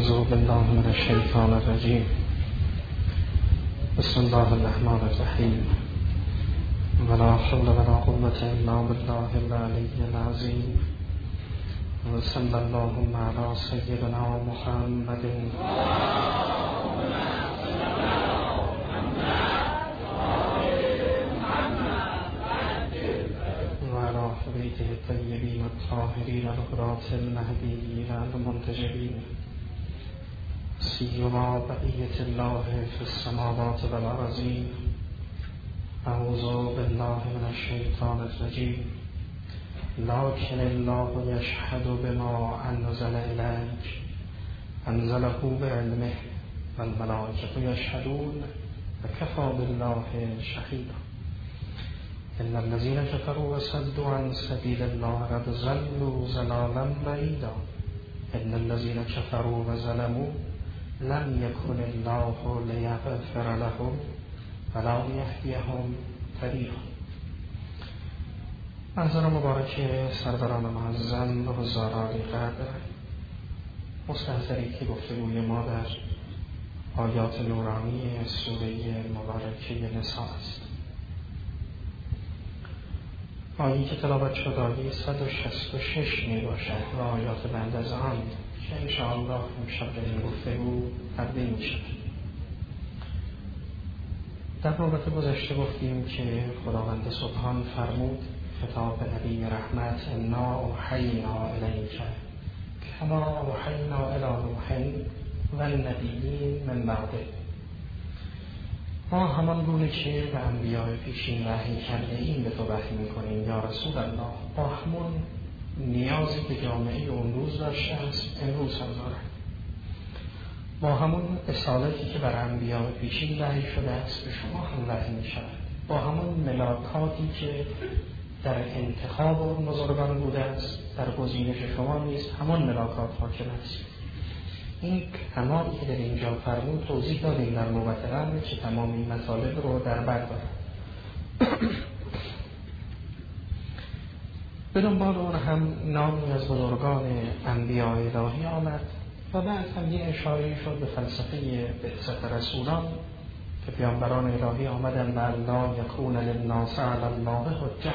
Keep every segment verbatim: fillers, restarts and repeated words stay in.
أعوذ بالله من الشيطان الرجيم. بسم الله الرحمن الرحيم. ولا حول ولا قوة إلا بالله العلي العظيم. وصلى اللهم على سيدنا محمد وعلى بيته الطيبين الطاهرين الغراة المهديين المنتجبين سيما بقية الله في السماوات والأرضين. أعوذ بالله من الشيطان الرجيم. لكن الله يشهد بما أنزل إليك أنزله بعلمه والملائكة يشهدون وكفى بالله شهيدا. إن الذين كفروا وصدوا عن سبيل الله قد ضلوا ضلالا بعيدا. إن الذين كفروا وظلموا لم يكن الله ليغفر لهم ولا ليهديهم طريقا. منظر مبارک سرداران معظم و حضاران قدر، مستحضری که گفتگوی ما در آیات نورانی سوره مبارکه نساء است. آیی که تلاوت شد آیه صد و شصت و شش می باشد و آیات بعد از آن که انشاءالله امشب در این گفتگو تبدیل می شد. در نوبت گذشته گفتیم که خداوند سبحان فرمود خطاب نبی رحمت: انا اوحینا الیک کما اوحینا الی نوح و النبیین من بعده. ما همان گونه که به انبیاء پیشین وحی کرده این به تو وحی میکنیم یا رسول الله، با همون نیازی که جامعه اون روز داشته است امروز هم دارد، با همون اصالتی که بر انبیاء پیشین وحی شده است به شما هم وحی می شود، با همون ملاکاتی که در انتخاب بزرگان بوده است در گزینش شما نیست همون ملاکات حاکم است. این کمالی که در اینجا فرمود توضیح دادیم در نوبت قبل که تمام این مطالب رو در بر دارد. به دنبال اون هم نامی از بزرگان انبیاء الهی آمد و بعد هم یه اشاره شد به فلسفه بعثت رسولان که پیامبران الهی آمدن لعلی یکون للناس علی الله حجة،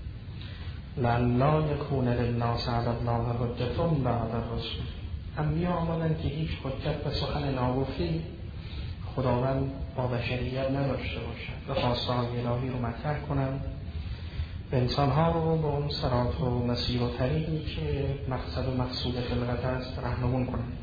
لعلی یکون للناس علی الله حجة بعد الرسول. انبیا آمدن که هیچ حجت و سخن ناگفته خداوند با بشریت نداشته باشد و خواستهای الهی رو مطرح کنند و انسانها رو به اون صراط و مسیر و طریقی که مقصد و مقصود خلقت است رهنمون کنند.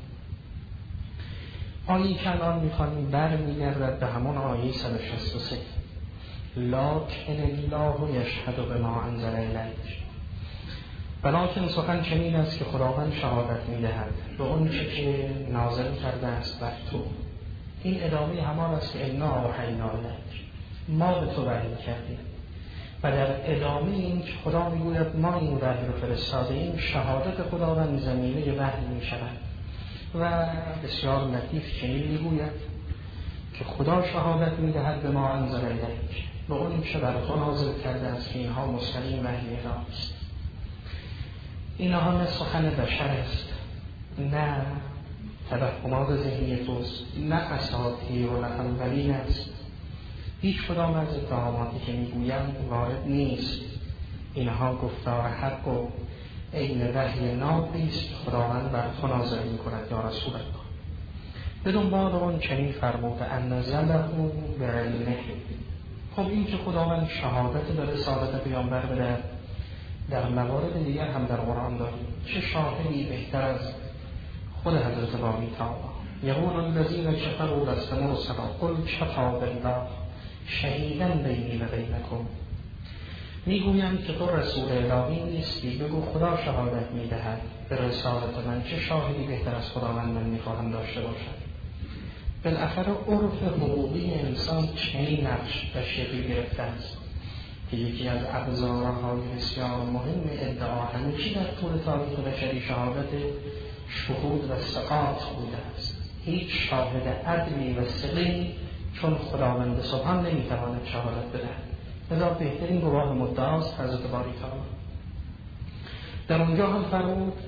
آیه که الان میخوانیم برمیگردد به همون آیه صد و شصت و سه. لکن الله یشهد بما انزل الیک. بلکن سخن چنین است که خداوند شهادت میدهد به اون چه که نازل کرده است بر تو. این ادامه همان است که انا اوحینا الیک، ما به تو وحی کردیم. و در ادامه این که خدا میگوید ما این وحی رو فرستادیم، شهادت خداوند زمینه وحی میشود و بسیار لطیف چنین میگوید که خدا شهادت میدهد به ما انزل الیک، به اون چه بر تو نازل کرده است که اینها مستقیم وحی الهی است. اینها نه سخن بشر است، نه توهمات ذهنی توست، نه اساطیر و نه اولین است. هیچ کدام از اتهاماتی که میگویند وارد نیست. اینها گفتار حق و عین وحی نابی است خداوند بر تو نازل میکند یا رسول الله. به دنبال اون چنین فرمود انزله بعلمه. خب این که خداوند شهادت به رسالت پیامبر بده در موارد دیگر هم در قرآن داریم. چه شاهدی بهتر از خود حضرت باری تعالی؟ یقول الذین کفروا لست مرسلا قل کفی بالله شهیدا بینی و بینکم. میگویم که تو رسول الهی نیستی، بگو خدا شهادت میدهد به رسالت من. چه شاهدی بهتر از خداوند من میخواهم داشته باشد؟ بالاخره عرف حقوقی انسان چنین نقش و شکلی گرفته است که یکی از ابزارهای بسیار مهم ادعا همیشه در طول تاریخ بشری شهادت شهود و ثقات بوده است. هیچ شاهد عدلی و ثقی چون خداوند سبحان نمیتواند شهادت بدهد. لذا بهترین گواه مدعاست حضرت باری تعالی. در اونجا هم فرمود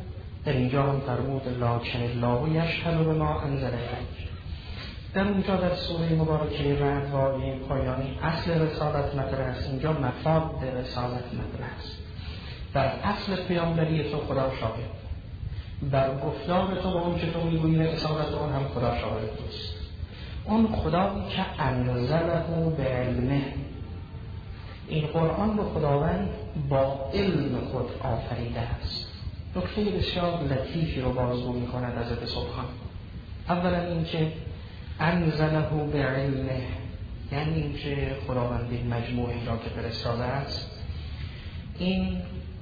در اینجا هم فرمود لکن الله یشهد بما انزل الیک. در اونجا در سوره مبارکه رعد و آیه پایانی اصل رسالت مطرح است، اینجا مفاد رسالت مطرح است. در اصل پیامبری تو خدا شاهد، در گفتار تو با اون که تو میگویی رسالت اون هم خدا شاهد توست. اون خدایی که انزله به علمه، این قرآن رو خداوند با علم خود آفریده است. نکته بسیار لطیفی رو بازگو می کند حضرت سبحان. اولا این که انزله به علمه، یعنی این که خداوند این مجموعی را که فرستاده است، این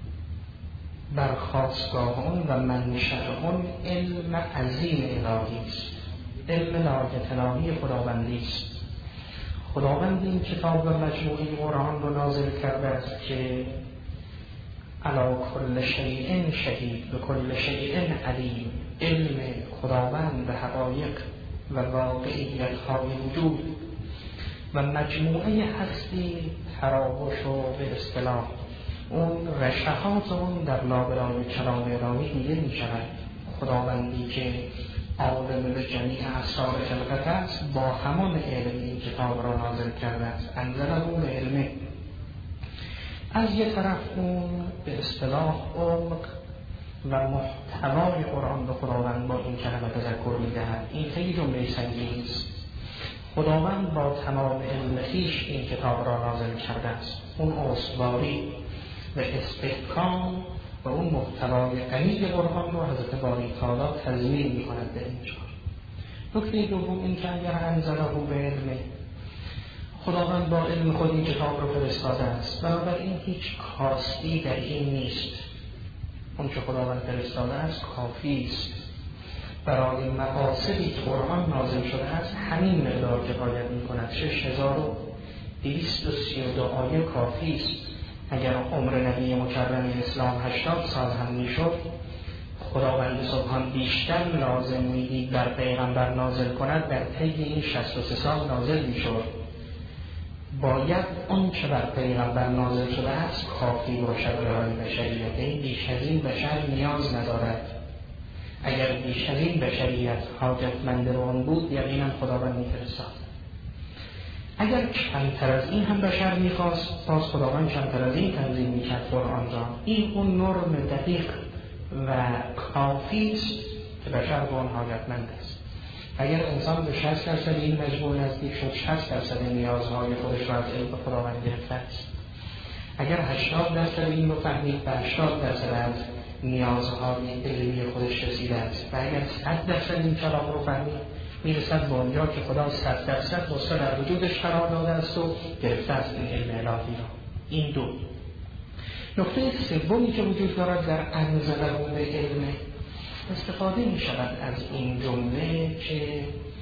برخاستگاه اون و منشأ اون علم عظیم الهی است، علم لایت الهی خداوندی است. خداوند این کتاب و مجموعه قرآن رو نازل کرده است که علی کل شیء شهید و کل شیء علیم، علم خداوند به حقایق و واقعیت های وجود و مجموعه هستی تراوش و به اصطلاح اون رشحات اون در لابلای کلام الهی دیده می شود. خداوندی که عالم به جمیع اسرار خلقت است با همان علم این کتاب را نازل کرده است، انزله به علمه. از یک طرف اون به اصطلاح عمق و محتوای قرآن به خداوند با این کلمه تذکر می‌دهد. این خیلی جمله سنگینی است. خداوند با تمام علم خویش این کتاب را نازل کرده است. اون استواری و استحکام و اون محتوای غنی قرآن رو حضرت باری تعالی تضمین می‌کند در اینجا. نکته دوم این که اگر انزله به علمه، خداوند با علم خود این کتاب رو فرستاده است، بنابراین هیچ کاستی در این نیست. اون که خداوند فرستاده است کافی است برای مقاصدی که قرآن نازل شده است. همین مقدار کفایت می‌کند. شش هزار و دویست و سی و دو آیه کافی است. اگر عمر نبی مکرم اسلام هشتاد سال هم میشد، خداوند سبحان بیشتر لازم میدید در پیغمبر نازل کند، در طی این شصت و سه سال نازل میشد. باید اون که بر پیغمبر نازل شده است کافی باشد برای بشریت. این بیش از این بشر نیاز ندارد. اگر بیش از این بشریت حاجتمند آن بود یقینا خداوند میفرستاد. اگر کمتر از این هم بشر میخواست، باز خداوند کمتر از این تنظیم میکرد قرآن را. این اون نرم دقیق و کافی است که بشر به آن حاجتمند است. اگر انسان به شصت درصد این مجموعه نزدیک شد، شصت درصد نیازهای خودش را از علم خداوند گرفته است. اگر هشتاد درصد این رو فهمید، به هشتاد درصد از نیازهای علمی خودش رسیده است. و اگر صد درصد این کلام رو فهمید، میرسد به آنجا که خدا صد درصد نسخه در وجودش قرار داده است و گرفته است این علم الهی را. این دو. نکته سومی که وجود دارد در انزله به علم، استفاده می شود از این جمله که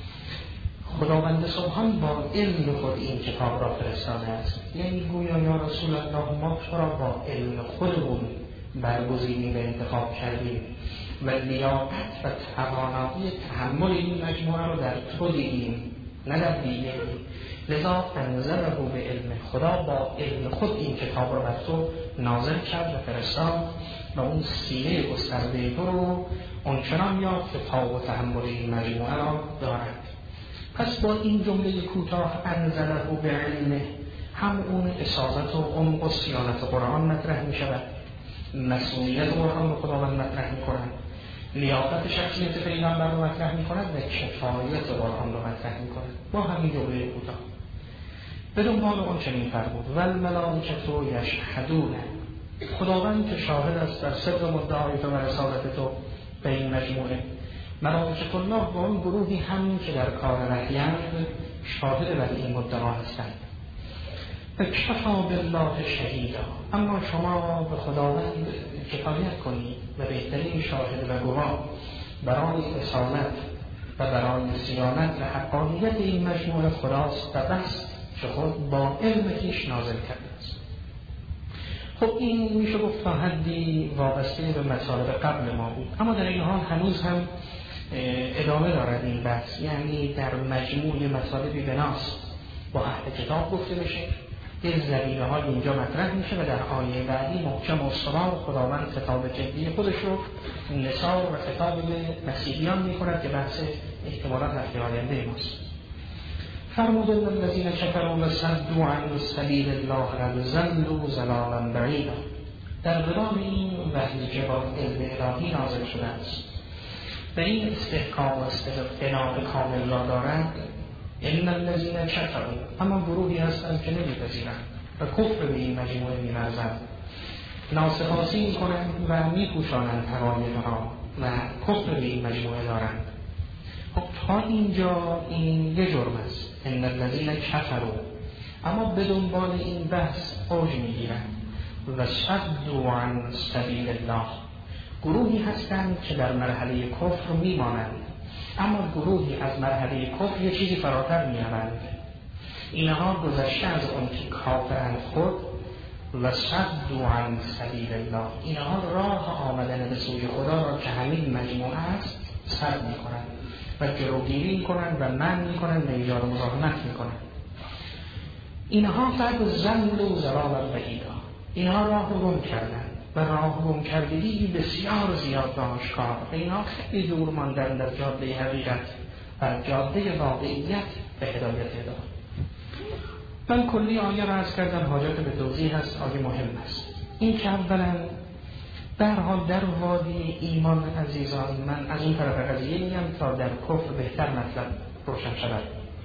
خداوند سبحان با علم خود این کتاب را فرستاده است. یعنی گویا یا رسول الله، ما تو را با علم خودمون برگزیدیم و انتخاب کردیم و لیاقت و توانایی تحمل این مجموعه را در تو دیدیم، نه در دیگری. لذا انزله به علم، خدا با علم خود این کتاب را بر تو نازل کرد و فرستاد و اون سینه گسترده تو رو آنچنان یاد که تاب و تحمل این مجموعه را دارد. پس با این جمله کوتاه انزله به علم، هم اون اصالت و عمق و صیانت قرآن مطرح می شود، مسئولیت قرآن رو خداوند مطرح می کند، لیاقت شخصیت پیغمبر رو مطرح می کند و کفایت قرآن رو مطرح می کند. با همین جمله کوتاه به دنبال اون چنین فرمود والملائکه یشهدون، خداوند که شاهد است در صدق مدعای تو و رسالت تو به این مجموعه. ملائکه الله با اون گروهی هم که در کار وحی‌اند شاهد بر این مدعا هستند. اکفا بالله شهیدا، اما شما به خداوند کفایت کنید و بهترین شاهد و گواه برای اصالت و برای صیانت و حقانیت این مجموعه خداست و بس که خود با علم کیش نازل کرده است. خب این میشه گفت تا حدی وابسته به مطالب قبل ما بود، اما در این حال هنوز هم ادامه دارد این بحث. یعنی در مجموع مطالبی بناست با اهل کتاب گفته بشه، یه ضمیمه های اینجا مطرح میشه و در آیه بعدی محکم و استوار خداوند خطاب جدی خودش رو نثار و خطاب به مسیحیان میکند که بحث احتمالات هفته آینده ماست. فرمود الذین کفروا وصدوا عن سبیل الله قد ضلوا ضلالا بعیدا. در قبال این وحی که با علم الهی نازل شده است و این استحکام و استقناع کامل را دارند، ان الذین کفروا، اما گروهی هستند که نمیپذیرند و کفر به این مجموعه می‌ورزند، ناسپاسی می‌کنند و می‌پوشانند حقایقها و کفر به این مجموعه دارند. خب تا اینجا این یه جرم است، ان الذین کفروا، اما به دنبال این بحث اوج می‌گیرند و صدوا عن سبیل الله. گروهی هستند که در مرحله کفر میمانند، اما گروهی از مرحله کفر یه چیزی فراتر میارند. اینها گذشته از اون که کافرند خود و صدوا عن سبیل الله، اینها راه آمدن به سوی خدا را که همین مجموعه است سد میکنند و جلوگیری میکنند و منع میکنند و ایجاد مزاحمت میکنند. اینها قد ضلوا ضلالا بعیدا، اینها راه رو گم کردند و راه گم کردگی بسیار زیاد و آشکار و اینها خیلی دور ماندن در جاده حقیقت و جاده واقعیت به هدایت هدایت. من کلی آیه را عرض کردم، حاجت به توضیح هست، آیه مهم است. این که اولا در حال در وادی ایمان عزیزان، من از اون طرف قضیه میگم تا در کفر بهتر مطلب روشن شود.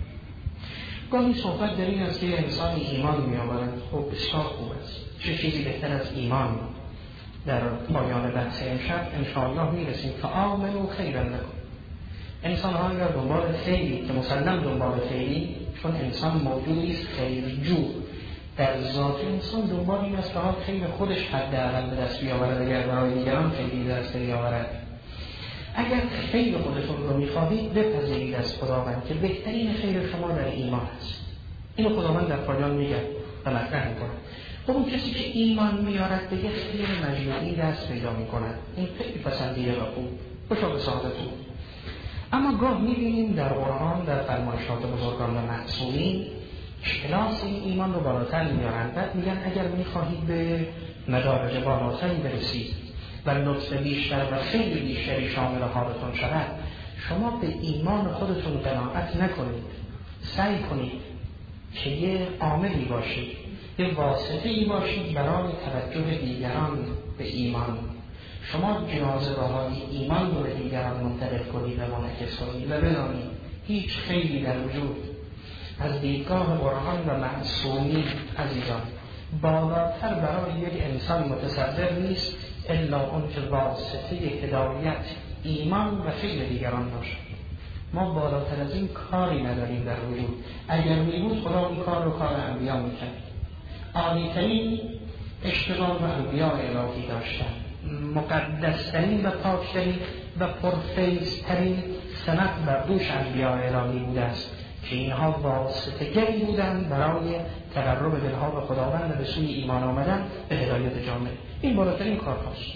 گاهی صحبت در این است که انسان ایمان می‌آورد، خب بسیار خوب است، چه چیزی بهتر از ایمان. در پایان بحث امشب انشاءالله میرسیم که آمنوا خیرا لکم. انسان ها اگر دنبال خیری، که مسلم دنبال خیری، چون انسان موجودی است خیرجو، در ذات انسان دنبال این است که خیر خودش حداقل به دست بیاورد، اگر برای دیگران خیری دست بیاورد. اگر خیر خودتون رو میخواهید بپذیرید از خداوند که بهترین خیر شما در ایمان است. اینو خداوند در پایان میگه و مطرح میکنه. خب اون کسی که ایمان میارد به یک خیر مجموعی دست پیدا میکند، این خیلی پسندیده و خوب، خوشا به سعادتون. اما گاه میبینیم در قرآن، در فرمایشات بزرگان و معصومین، کلاس این ایمان رو بالاتر میارند و میگن اگر میخواهید به مدارج بالاتری برسید و لطف بیشتر و خیلی بیشتری شامل حالتون شود، شما به ایمان خودتون قناعت نکنید، سعی کنید که یه عاملی باشید، یه واسطه‌ای باشید برای توجه دیگران به ایمان. شما جاذبه های ایمان رو به دیگران منتقل کنید و منعکس کنید و بدانید هیچ خیلی در وجود از دیدگاه قرآن و معصومی عزیزان بالاتر برای یک انسان متصور نیست الا اون که واسطه هدایت ایمان و خیر دیگران باشد. ما بالاتر از این کاری نداریم در وجود. اگر میبود خدا این کار رو کار انبیا میکرد. عالی‌ترین اشتغال و انبیاء الهی داشتن، مقدسترین و پاکترین و پرفیضترین سنت بر دوش انبیاء الهی بوده است که اینها واسطه‌گری بودند برای تقرب دلها به خداوند و به سوی ایمان آمدن به هدایت جامعه. این بالاترین کار هاست.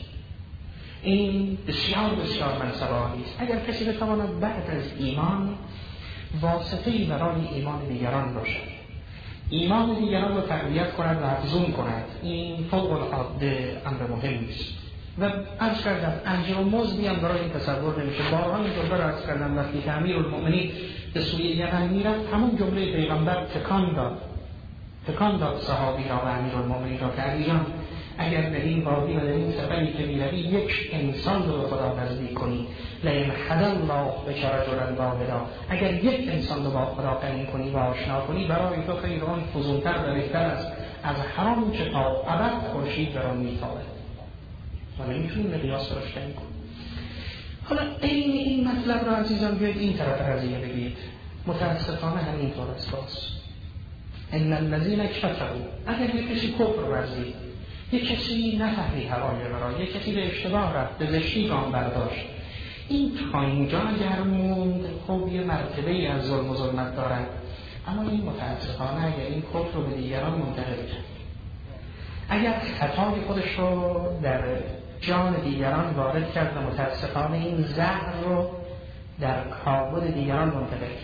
این بسیار بسیار منصباهی است. اگر کسی بتواند بعد از ایمان واسطه‌ای برای ایمان دیگران باشد، ایمان دیگران رو تقویت کند و افزون کند، این فوق العاده امر مهمی است. و عرض کردم انجیر و مزدی هم برای این تصور نمیشه. بارها این جمله را عرض کردم وقتی که امیرالمؤمنین به سوی یمن میرفت، همون جمله پیغمبر تکان داد تکان داد صحابی را و امیرالمؤمنین را که عزیزان اگر در این وادی و در این سفری که میروی یک انسان رو به خدا نزدیک کنی، لئن هدی الله بک رجلا واحدا، اگر یک انسان رو با خدا قرین کنی و آشنا کنی، برای تو خیر آن فزونتر و بهتر است از حرام که تا ابد خورشید بر آن میتابد. و نمیتونیم قیاس براش تعیین کنیم. حالا این این مطلب را عزیزان بیاید این طرف قضیه بگید. متاسفانه همینطور است. باز ان الذین کفروا، اگر یک کسی کفر ورزید، یک کسی نفهمی حقایق را، یک کسی به اشتباه رفت، به زشتی گام برداشت، این تا اینجا اگر موند خب یه مرتبه از ظلم و ظلمت دارد. اما این متاسفانه اگر این کفر رو به دیگران منتقل کرد، اگر خطای خودش رو در جان دیگران وارد کرد و متاسفانه این زهر رو در کابود دیگران منتقل کرد،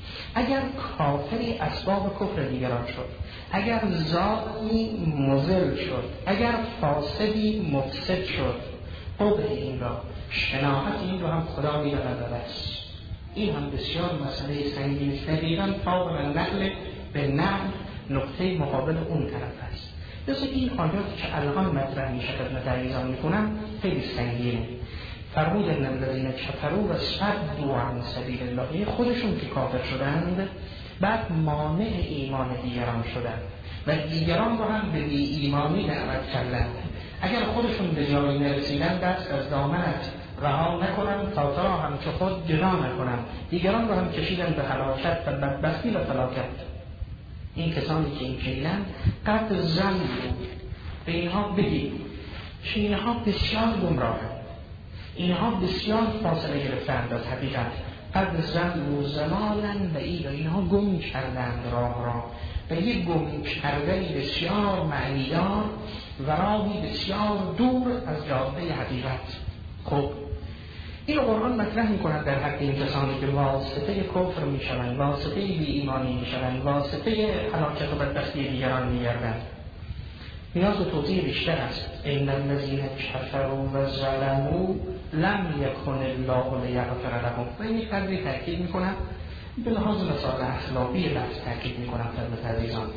اگر کافری اسباب کفر دیگران شد، اگر ظالمی مضل شد، اگر فاسدی مفسد شد، قبح این را، شناعت این رو هم خدا می‌داند و بس. این هم بسیار مسئله سنگین است. دقیقاً طابق نقل به نقل نقطه مقابل اون طرف است. مثل این آیات که الان مطرح میشه خدمت عزیزان میکنم خیلی سنگینه. فرمود ان الذین کفروا و صدوا عن سبیل الله، خودشون که کافر شدند بعد مانع ایمان دیگران شدند و دیگران رو هم به بی ایمانی دعوت کردند. اگر خودشون به جایی نرسیدن دست از دامنت رها نکنن تا تا هم که خود جدا نکنن، دیگران رو هم کشیدن به هلاکت و بدبختی و فلاکت. این کسانی که این کیلن قد زن بود، به اینها بگید که اینها بسیار گمراهند، اینها بسیار فاصله گرفتند از حقیقت. قد زن و زمانن و اینها گم کردند راه را و یک گم کردنی بسیار معنیدار و راهی بسیار دور از جاده حقیقت. خب این قرآن مطرح می کند در حق این کسانی که واسطه کفر می شوند، واسطه بی ایمانی می شوند، واسطه هلاکت و بدبختی دیگران می گردند. نیاز به توضیح بیشتر است. ان الذین کفروا و ظلموا لم یکن الله لیغفر لهم. و این قدری تاکید می کنم به لحاظ مسائل اخلاقی لفظ تاکید می کنم خدمت عزیزان.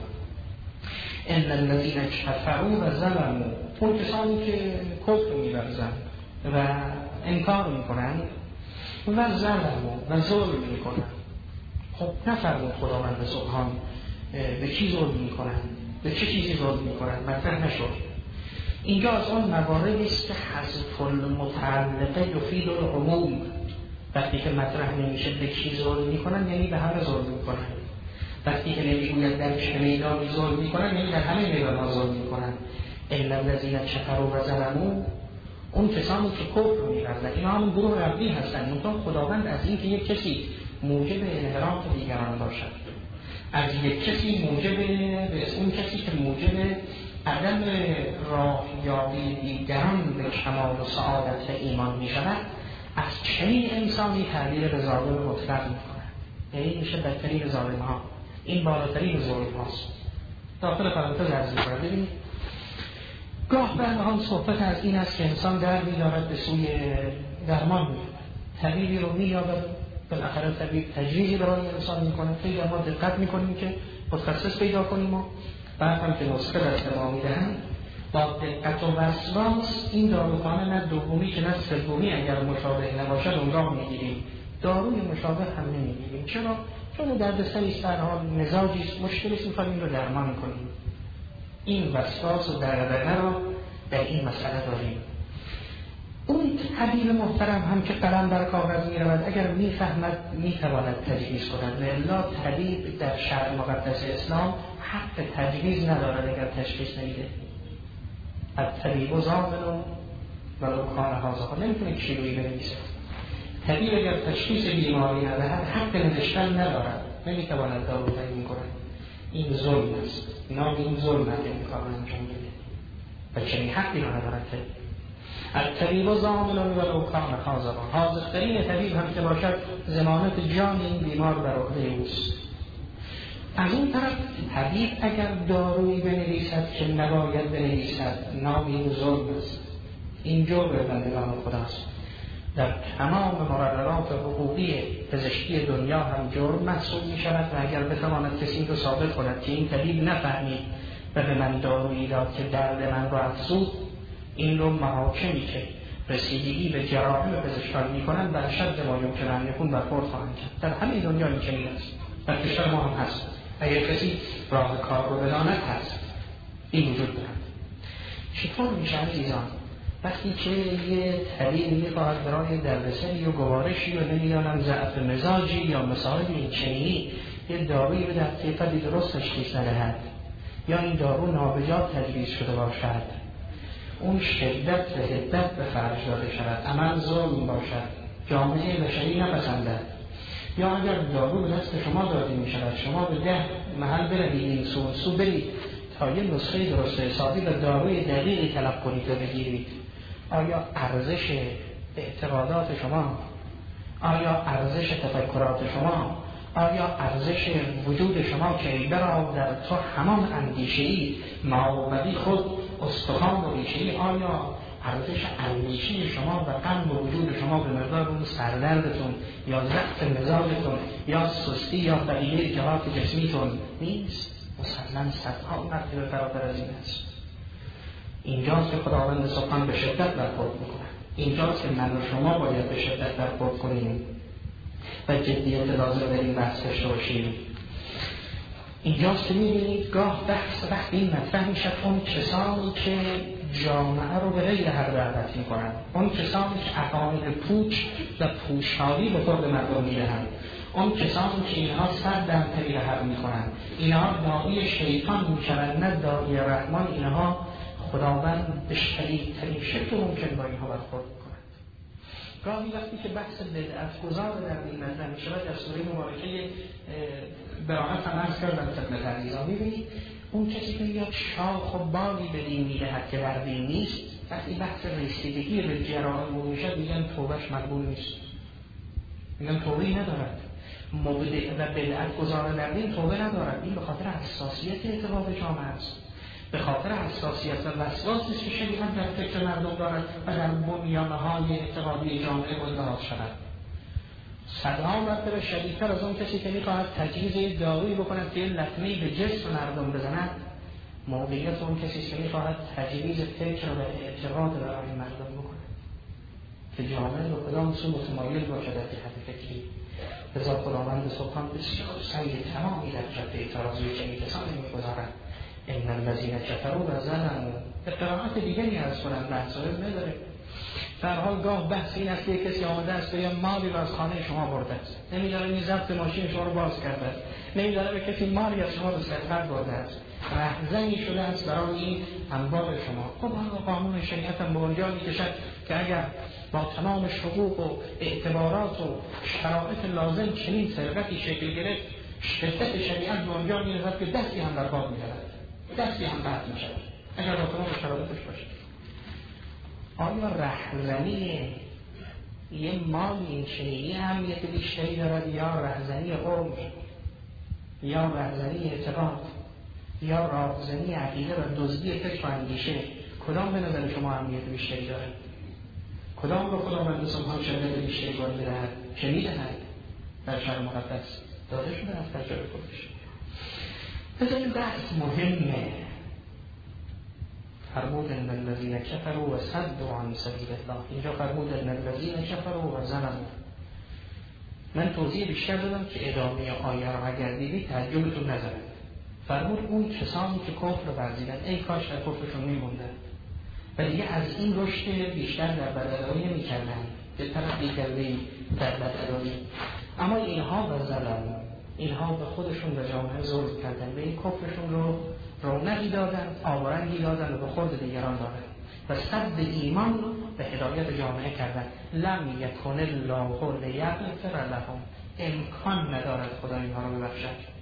ان الذین کفروا و ظلموا، اون کسانی که کفر می ورزند و انکار میکنند و ظلم و ظلم میکنند. خب نفرمود خداوند سبحان به چی ظلم میکنند، به چه چیزی ظلم میکنند مطرح نشد. اینجا از آن مواردی است که حذف المتعلقه یفید العموم. وقتی که مطرح نمیشه به چی ظلم میکنند یعنی به همه ظلم میکنند. وقتی که نمیگوید در چه میدانی ظلم میکنند یعنی در همه میدانها ظلم میکنند. ان الذین کفروا و ظلموا، اون کسانی که کفر می‌ورزند اینا هم گروه ربی هستند. منتها خداوند از این که یک کسی موجب انحراف دیگران باشد، از یک کسی موجب به اون کسی که موجب عدم راهیابی دیگران به کمال و سعادت ایمان می‌شود، از چنین انسانی تعبیر به ظالم مطلق می‌کند. یعنی میشه بدترین ظالم‌ها، این بالاترین ظلم‌هاست. داخل پرانتز عرض می‌کنم ببینید گاه برنهان صحبت از این است که انسان در می‌دارد به سوی درمان می‌رود، طبیبی رو می‌یابد، بالاخره طبیب تجویزی برای انسان می‌کنه. خیلی ما دقت می‌کنیم که متخصص پیدا کنیم و بعد هم که نسخه دست ما می‌دهند با دقت و وسواس این داروخانه نه دومی که نه سومی اگر مشابه نباشد اون را می‌گیریم، داروی مشابه هم نمی‌گیریم. چرا؟ چون دردسری است، در حال مزاجی است، مشکلی است، می‌خوایم این رو درمان کنیم. این وسواس و دردنه را در این مسئله داریم. اون طبیب محترم هم که قلم بر کاغذ می‌رود اگر می‌فهمد می‌تواند تجویز کند، الا طبیب در شرع مقدس اسلام حق تجویز ندارد اگر تشخیص نمیده. الطبیب ضامن ولو کان هذا، نمیتونه کیلویی بنویسه. طبیب اگر تشخیص بیماری ندهد حق نوشتن ندارد، نمی‌تواند دارو تعیین کند. این ظلم است. نام این ظلم است که این کار انجام بده و چنین حقی را ندارد. الطبیب ضامن ولو کان حاضرا، حاضرترین طبیب هم که باشد ضمانت جان این بیمار بر عهده اوست. از اون طرف طبیب اگر دارویی بنویسد که نباید بنویسد، نام این ظلم است. این جرم بندگان خداست. در تمام مقررات حقوقی پزشکی دنیا هم جرم محسوب می شود و اگر بتواند کسی رو ثابت کند که این طبیب نفهمید و به من دارویی داد که درد من رو افزود، این رو محاکمی که رسیدگی به جراحم پزشکان می کنند بر شد ما یمکن ان یکون برخورد خواهند کرد. در همه دنیا این چنین است، در کشور ما هم هست. اگر کسی راه کار رو بداند هست، این وجود دارد. چطور میشه عزیزان وقتی که یه طبیب میخواهد برای دردسری و گوارشی و نمیدانم ضعف مزاجی یا مسائل این چنینی یه دارویی به در طبیب درست تشخیص ندهد یا این دارو نابجا تجویز شده باشد، اون شدت و حدت به خرج داده شود، عمل ظلم باشد، جامعه بشری نپسندد، یا اگر دارو به دست شما داده می شود شما به ده محل بروید این سو سو برید تا یه نسخه درست حسابی و داروی دقیقی طلب کنید و بگیرید، آیا ارزش اعتقادات شما، آیا ارزش تفکرات شما، آیا ارزش وجود شما که ای برا در تو همان اندیشه‌ای مابدی خود استخوان و ریشه‌ای، آیا ارزش اندیشه شما و غم و وجود شما به مقدار اون سردردتون یا ضعف مزاجتون یا سستی یا بقیه جهات جسمیتون نیست؟ مسلماً صدها مرتبه برابر از این است. اینجاست که خداوند سبحان به شدت برخورد میکنه. اینجاست که من و شما باید به شدت برخورد کنیم و جدیت لازم در این بحث داشته باشیم. اینجاست که میبینید گاه بحث وقت این مطرح میشد اون کسانی که جامعه رو به غیر حق دعوت میکنن، اون کسانی که عقاید پوچ و پوشالی به خود مردم میدهند، اون کسانی که اینها سر در طریق حق میکنن، اینها داعی شیطان میشوند نه داعی رحمان. اینها خداوند به شدیدترین شکل ممکن با اینها برخورد میکند. گاهی وقتی که بحث بدعت گذار در این مطلب میشود در سوره مبارکه براءت هم عرض کردم خدمت عزیزان، میبینید اون کسی که میاد شاخ و بالی به دین میدهد که در دین نیست، وقتی بحث رسیدگی به جرائم میشد میگن توبهش مقبول نیست، میگن توبه‌ای ندارد. مبدع و بدعت گذار در دین توبه ندارد. این به خاطر حساسیت اعتقاد جامعه است، به خاطر حساسیت و وسواسی که شریعت در فکر مردم دارد و در بنیانهای اعتقادی جامعه مندرج شود. صدها مرتبه شدیدتر از اون کسی که میخواهد تجویز دارویی بکند که لطمه‌ای به جسم مردم بزند، موقعیت اون کسی که میخواهد تجویز فکر و اعتقاد برای مردم بکند که جامعه رو کدام سو متمایل باشد در جهت فکری. لذا خداوند سبحان بسیار سنگ تمامی در جهت اعتراضی چنین کسانی میگذارد. ان الذین کفروا و ظلموا. به قرائت دیگری از کنند محصول نداره. در حال گاه بحث این است که کسی آمده است به مالی را از خانه شما برده است، نمیداره این ضبط ماشین شما رو باز کرده است، نمیداره به کسی مالی از شما رو سرقت برده است، رهزنی شده است برای این انبار شما. خب آن قانون شریعت هم به اونجا میکشد که اگر با تمام حقوق و اعتبارات و شرایط لازم چنین سرقتی شکل گرفت، شدت شریعت به اونجا میرسد که دستی هم در باب می‌رود، دستی هم قطع می‌شود اگر با تمام شرایطش باشه. آیا رهزنی یه مال این چنینی اهمیت بیشتری دارد یا رهزنی عمر یا رهزنی اعتقاد یا رهزنی عقیده و دزدی فکر و اندیشه؟ کدام به نظر شما اهمیت بیشتری دارد؟ کدام رو خداوند سبحانه شدت بیشتری باید بدهد؟ چه میدهد؟ در شرع مقدس داده شده از تجربه خودش. پس این بحث مهمه. فرمود ان الذین کفروا و صدوا عن سبیل الله. اینجا فرمود ان الذین کفروا و ظلموا. من توضیح بیشتر دادم که ادامه آیه را اگر دیدید تعجبتون نزند. فرمود اون کسانی که کفر رو ورزیدن ای کاش در کفرشون میموندن و دیگه از این رشد بیشتر در بدعهایی نمی‌کردن، به طرف دیگری در بدعهایی. اما اینها و ظلم، اینها به خودشون و جامعه ظلم کردن، به این کفرشون رو رونقی دادن، آوارنگی دادن و به خود دیگران دادن و صد ایمان به هدایت جامعه کردن. لم یکن الله لیغفر لهم. امکان ندارد خدا اینها رو ببخشد.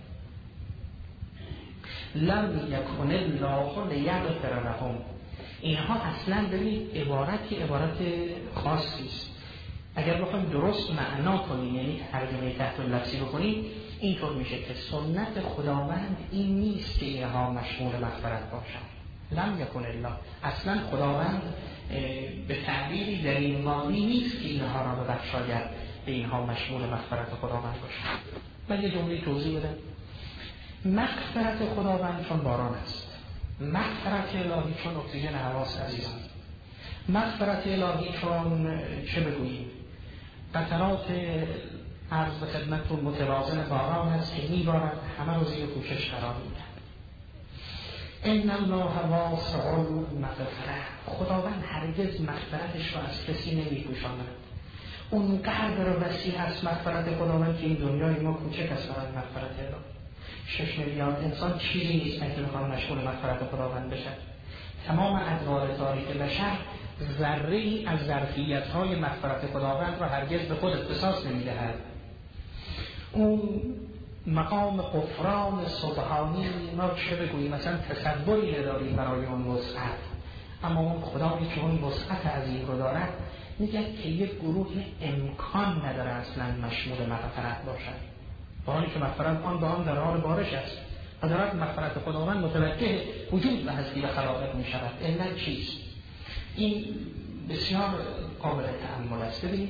لم یکن الله لیغفر لهم. اینها اصلا ببینید عبارتی عبارت خاصی است. اگر بخوایم درست معنا کنیم، یعنی ترجمه تحت لفظی بکنیم، اینطور میشه که سنت خداوند این نیست که اینها مشمول مغفرت باشند. لم یکن الله. اصلا خداوند به تعبیری در این معنی نیست که اینها را ببخشاید، به اینها مشمول مغفرت خداوند باشند. من یه جمله توضیح بدم. مغفرت خداوند چون باران است، مغفرت الهی چون اکسیژن حواس عزیزان، مغفرت الهی چون چه بگوییم قطرات عرض به خدمتتون متوازن باران است که میبارد همه رو زیر پوشش قرار میدن. ان الله واسع المغفرة. خداوند هرگز مغفرتش رو از کسی نمیپوشاند. اون قدر وسیع است مغفرت خداوند که این دنیای ما کوچک است برای مغفرت الهی. شش میلیارد انسان چیزی نیست که بخواد مشغول مغفرت خداوند بشه. تمام ادوار تاریخ بشر ذره‌ای از ظرفیت‌های مغفرت خداوند را هرگز به خود اختصاص نمی‌دهد. اون مقام غفران سبحانی ما چه بگوییم، مثلا تصوری نداریم برای اون وسعت، اما اون خدایی که اون وسعت عظیم رو دارد میگه که یک گروه امکان نداره اصلا مشمول مغفرت باشد. با حالی که مغفرت آن به آن در حال بارش است و دارد مغفرت خداوند متوجه وجود و هستی و خلائق می شود. علت چیست؟ این بسیار قابل تأمل است. ببینید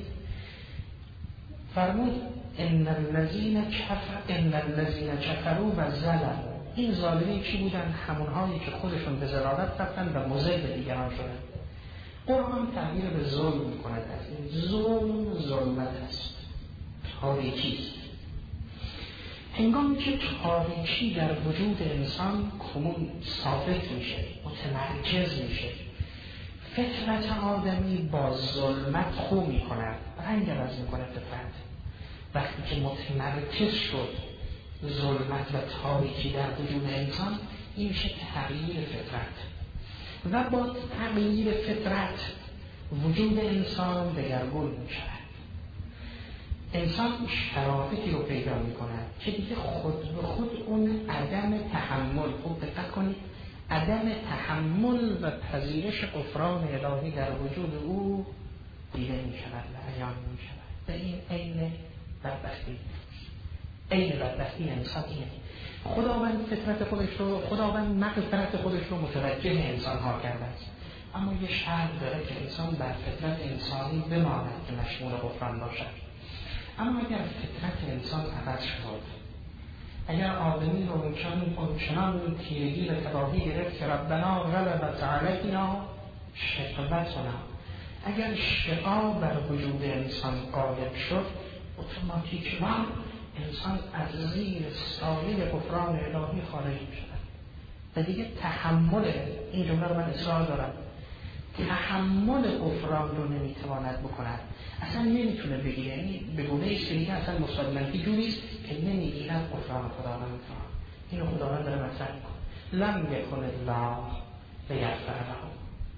فرمود ان الذين كفروا ان الذين كفروا و ظلموا. این ظالمین چی بودن؟ همونهایی که خودشون به ضلالت رفتن و مضل به دیگران شدن. قرآن تعبیر به ظلم می کند. از این ظلم ظلمت است، تاریکی است. هنگامی که تاریکی در وجود انسان کمون ثابت میشه، متمرکز میشه، فطرت آدمی با ظلمت خو میکند، رنگ عوض میکنه فطرت. وقتی که متمرکز شد ظلمت و تاریکی در وجود انسان، این میشه تغییر فطرت و با تغییر فطرت وجود انسان دگرگون میشود. انسان شرایطی رو پیدا میکند که دیگه خود به خود اون عدم تحمل، خوب دقت کنید، عدم تحمل و پذیرش غفران الهی در وجود او دیده میشود و عیان میشود. و این عین بدبختی، عین بدبختی انسان اینه. خداوند فطرت خودش رو، خداوند مغفرت خودش رو متوجه انسان ها کرده است، اما یه شرط داره که انسان بر فطرت انسانی بماند که مشمول غفران باشد. اما اگر فطرت انسان عوض شد، اگر آدمی رو چون چنان تیرگی و تباهی گرفت که ربنا غلبت علینا شقوتنا، اگر شقا بر وجود انسان غالب شد، اتوماتیکما انسان از زیر سایه غفران الهی خارج می شود و دیگه تحمل، این جمله رو من اصرار دارم، تحمل غفران رو نمیتواند بکند، اصلا نمیتونه بگیره. یعنی به گونه ایست که دیگه اصلا مثبت منفی جوریست که نمیگیرد غفران خداوند. اینو خداوند داره مطرح میکنه، لم یکن الله لیغفر لهم.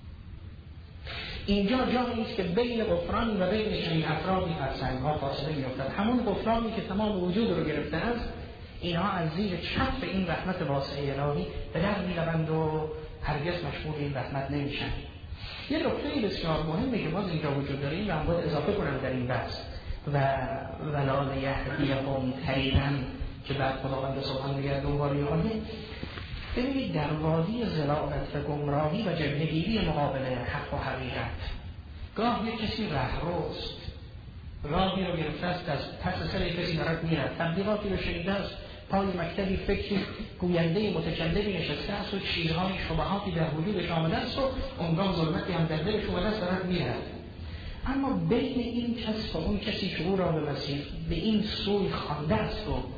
اینجا جایی است که بین غفران و بین چنین افرادی فرسنگ‌ها فاصله میافتد. همون غفرانی که تمام وجود رو گرفته است، اینها از زیر چتر این رحمت واسعه الهی به در میروند و هرگز مشمول این رحمت نمیشن. یه نکته بسیار مهمه که باز اینجا وجود داره، این رو هم باید اضافه کنم در این بحث و ولال یهدیهم طریقاً که بعد خداوند سبحانه میگه دنبال آیه. ببینید در وادی ضلالت و گمراهی و جبهه‌گیری مقابل حق و حقیقت، گاه یک کسی رهروست، راهی رو گرفته است، از پس سر کسی دارد میرد، تبلیغاتی رو شنیده است، پای مکتبی فکری گوینده متکلمی نشسته است و چیزهای شبهاتی در وجودش آمده است و اونگاه ظلمتی هم در دلش اومده است دارد میرد. اما بین این کس و اون کسی که او را به مسیح به این سوی خوانده است و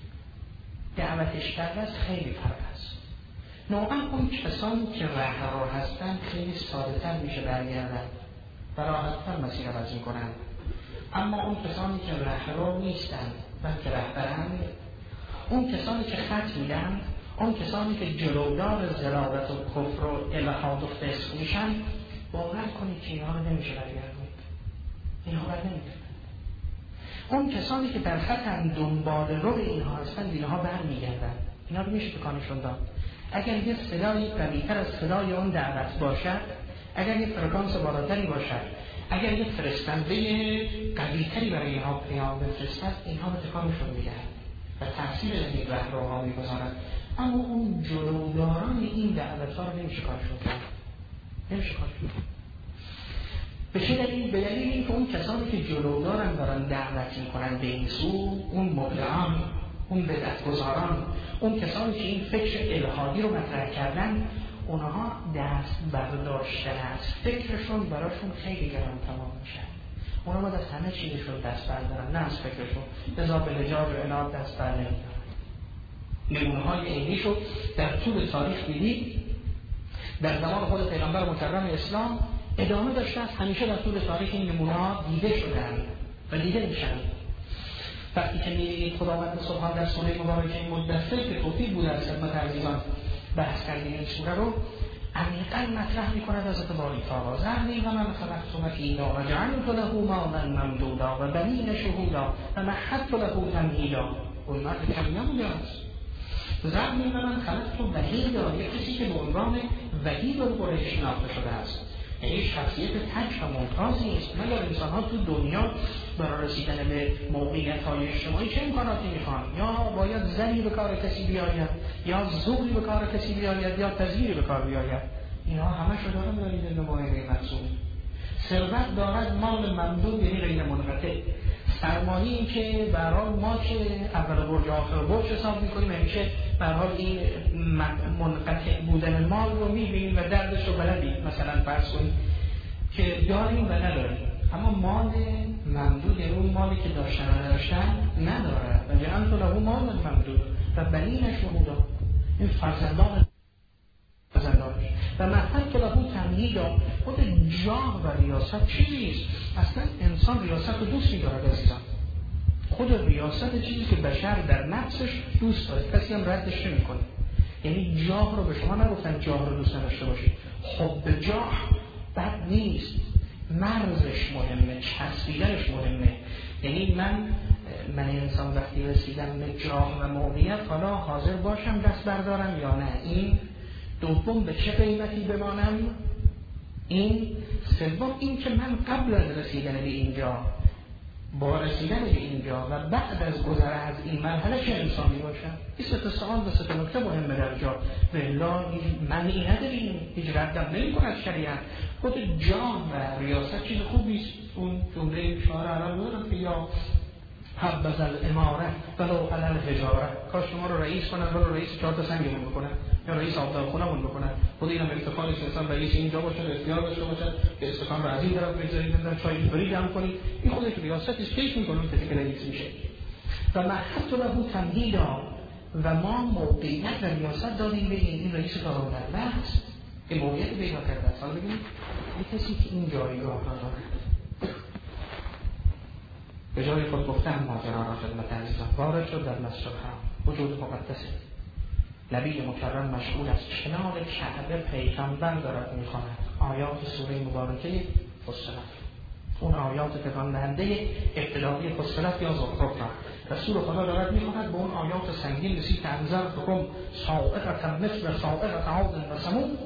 دعوتش کرده است خیلی فرق است. نوعا اون کسانی که رهرو هستند خیلی ساده تر میشه برگردن و راحت تر مسیر عوض میکنن، اما اون کسانی که رهرو نیستند بلکه رهبرند، اون کسانی که خط میدن، اون کسانی که جلودار ضلالت و کفر و الحاد و فسق میشن، باور کنید که اینها رو نمیشه برگردونید، اینها رو نمیگردن. اون کسانی که در خط هم دنبال رو اینها هستند، اینها برمیگردن، اینها رو میشه تکانشون داد. اگر یه صدایی قوی‌تر از صدای اون دعوت باشد، اگر یه فرکانس بالاتری باشد، اگر یه فرستنده قوی‌تری برای اینها پیام بفرستد، اینها به تکانشون میدهد و تأثیر این رهروها میگذارد. اما اون جلوداران این دعوت‌ها رو نمیشه کارشون کرد، نمیشه کارشون کرد. به چه دلیل؟ به دلیل این که اون کسانی که جلودارن دارن دعوت میکنن به این سو، اون مبدعان، اون بدعت‌گذاران، اون کسانی که این فکر الهادی رو مطرح کردن، اونها دست برداشتن از فکرشون براشون خیلی گران تمام میشه. اونا باید از همه چیزشون دست بردارن، نه از فکرشون. لذا به لجاج و عناد دست بر نمیدارن. نمونه‌های عینیشو در طول تاریخ دیدید، در زمان خود پیغمبر مکرم اسلام ادامه داشته است، همیشه در طول تاریخ این نمونه‌ها دیده شدن و دیده میشن. وقتی که می‌بینید خداوند سبحان در سوره مبارکه مدثر که توفیق بوده از خدمت عزیزان بحث کردیم این سوره رو، عمیقاً مطرح می‌کند از اعتباری تا ذرنی و من خلقت مکینا و جعلت له مالا ممدودا و بنین شهودا و مهدت له تمهیدا. اون مرد کمیه بوده است. ذرنی و من خلقت وحیدا، یک کسی که به عنوان وحید القریش شناخته شده است. یعنی شخصیت تک و ممتازی نیست. مگر انسان ها تو دنیا برای رسیدن به موقعیت های اجتماعی چه امکاناتی میخوان؟ یا باید زنی به کار کسی بیاید، یا زوری به کار کسی بیاید، یا تزویری به کار بیاید. اینا همه شو دارن دارید نمایه مقصود. ثروت دارد مال ممدود یعنی غیر منقطع. سرمایه این که به هر حال ما که اول برج آخر برج حساب میکنیم همیشه به هر حال این منقطع بودن مال رو میبینیم و دردش رو بلدیم. مثلا فرض کنیم که داریم و نداریم، اما مال ممدود یعنی اون مالی که داشتن و نداشتن نداره. و جهان تو له مال ممدود و بنین شهودا، این فرزندان فرزندانش و محل که له تمهید. خود جاه و ریاست چیزیست؟ اصلا انسان ریاست رو دوست می‌دارد عزیزان. خود ریاست چیزی که بشر در نفسش دوست داره، کسی هم ردش نمی‌کنه. یعنی جاه رو به شما نگفتن جاه رو دوست نداشته باشید. حب جاه بد نیست، مرزش مهمه، چسبیدنش مهمه. یعنی من من انسان وقتی رسیدم به جاه و موقعیت حالا حاضر باشم دست بردارم یا نه. این دوم به چه قیمتی بمانم؟ این سوم این که من قبل از رسیدن به اینجا، با رسیدن به اینجا و بعد از گذر از این مرحله چه انسانی باشم. این سه تا سوال و سه تا نکته مهمه در جا. والله معنی نداریم، هیچ ردم نمی‌کند شریعت. خود جاه و ریاست چیز خوبی است. اون جمله شاعر عرب داره که یا حبذ الاماره ولو علی الحجاره، کاش شما رو رئیس کنن ولو رئیس چهار تا سنگمون بکنن یا رئیس آبدارخونه‌مون بکنن. خود اینم افتخاری است انسان رئیس اینجا باشه، اختیار داشته باشه که استکان رو از این طرف بگذارید نمیدونم چای اینطوری جمع کنید. این خودش ریاست است، کیف می‌کنه کسی که رئیس میشه. و محط له تمهیدا، و ما موقعیت و ریاست دادیم به این رئیس کارآمد است که موقعیت پیدا کرده است. حالا ببینید یه کسی که این جایگاه را داره به جای خود گفتم ماجرا را خدمت عزیزان وارد شد در مسجد الحرام. وجود مقدسه، نبی مکرم مشغول از کنار کعبه پیغمبر دارد میخواند آیات سوره مبارکه فصلت، اون آیات تکان دهنده ابتدایی فصلت یا زخرف را رسول خدا دارد میخواند. به اون آیات سنگین رسید که انذرتکم صاعقة مثل صاعقة عاد و ثمود.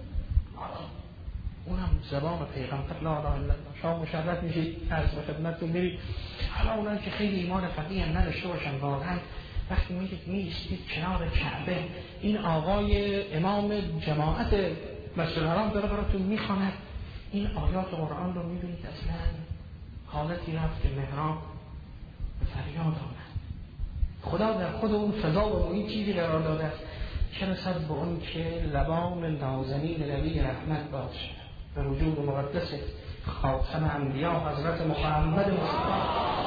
اونم زبان پیغمبر لا اله الا الله. شما مشرف میشید از خدمتتون میرید. حالا اونایی که خیلی ایمان قوی هم نداشته باشن واقعا وقتی میگید میستید کنار کعبه، این آقای امام جماعت مسجد الحرام داره براتون میخواند این آیات قرآن رو میبینید اصلا حالتی رفت که محراب به فریاد آمد. خدا در خود اون فضا و این چیزی قرار داده است چه رسد به اون که لبان نازنین نبی رحمت باشه به وجود مقدس خاتم انبیا حضرت محمد مصطفی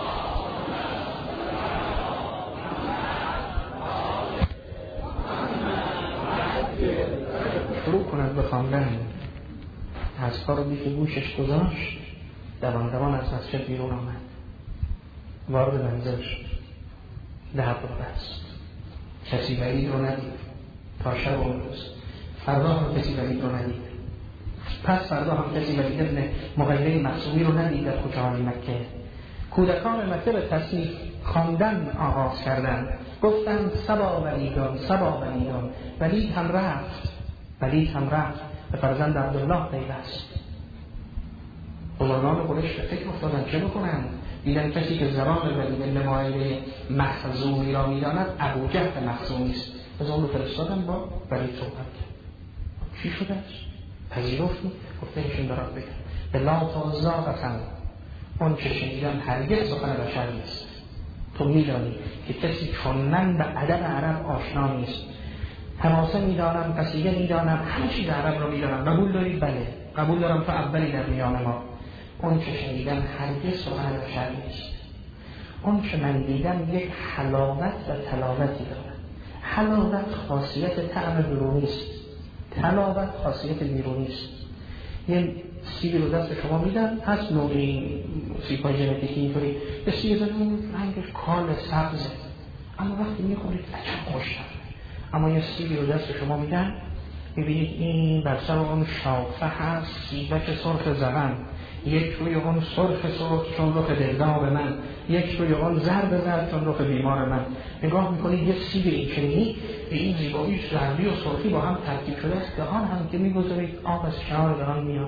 شروع کند به خواندن. از کار بی که گوشش گذاشت دوان دوان از مسجد بیرون آمد، وارد منزل شد، در رو بست. کسی بعید رو ندید تا شب اون روز. فردا هم کسی بعید رو ندید. پس فردا هم کسی بعید ابن مغیره مخزومی رو ندید در کوچه‌های مکه. کودکان مکه به تصنیف خواندن آغاز کردند. گفتند سبا ولیدان سبا ولیدان. ولید هم رفت ولید هم رفت به فرزند عبدالله پیوست. بزرگان قریش فکر افتادن چه بکنن؟ دیدن کسی که زبان ولید ابن مغیره مخزومی را میداند ابوجهل مخزومی است. از اون رو فرستادن با ولید صحبت. چی شده است؟ پذیرفتی؟ گفته ایشون دارد بگم به لا تازا قسم اون چه شنیدن هرگز سخن بشر نیست. تو میدانی که کسی چون من به ادب عرب آشنا نیست. حماسه میدانم، قصیده میدانم، همه چیز عرب رو میدانم. قبول دارید؟ بله قبول دارم. تو اولی در میان ما. اون چه شنیدن هرگز سخن بشر نیست. اون چه من دیدم یک حلاوت و تلاوتی دارد. حلاوت خاصیت طعم بیرونی است، تلاوت خاصیت بیرونی است. یه سیبی رو دست شما میدن، هست نوعی سیبای ژنتیکی اینطوری به سیب زنون رنگش کال سبزه اما وقتی میخورید عجب خوشتر. اما یه سیبی رو دست شما میدن میبینید این بر سر اون شاخه هست سیبک سرخ زغن، یک روی اون سرخ سرخ چون رخ دلدار من، یک روی اون زرد زرد چون رخ بیمار من. نگاه میکنید یه سیب این چنینی به این زیبایی زردی و سرخی با هم ترکیب شده است. دهان هم که میگذارید آب از کنار دهان میاد.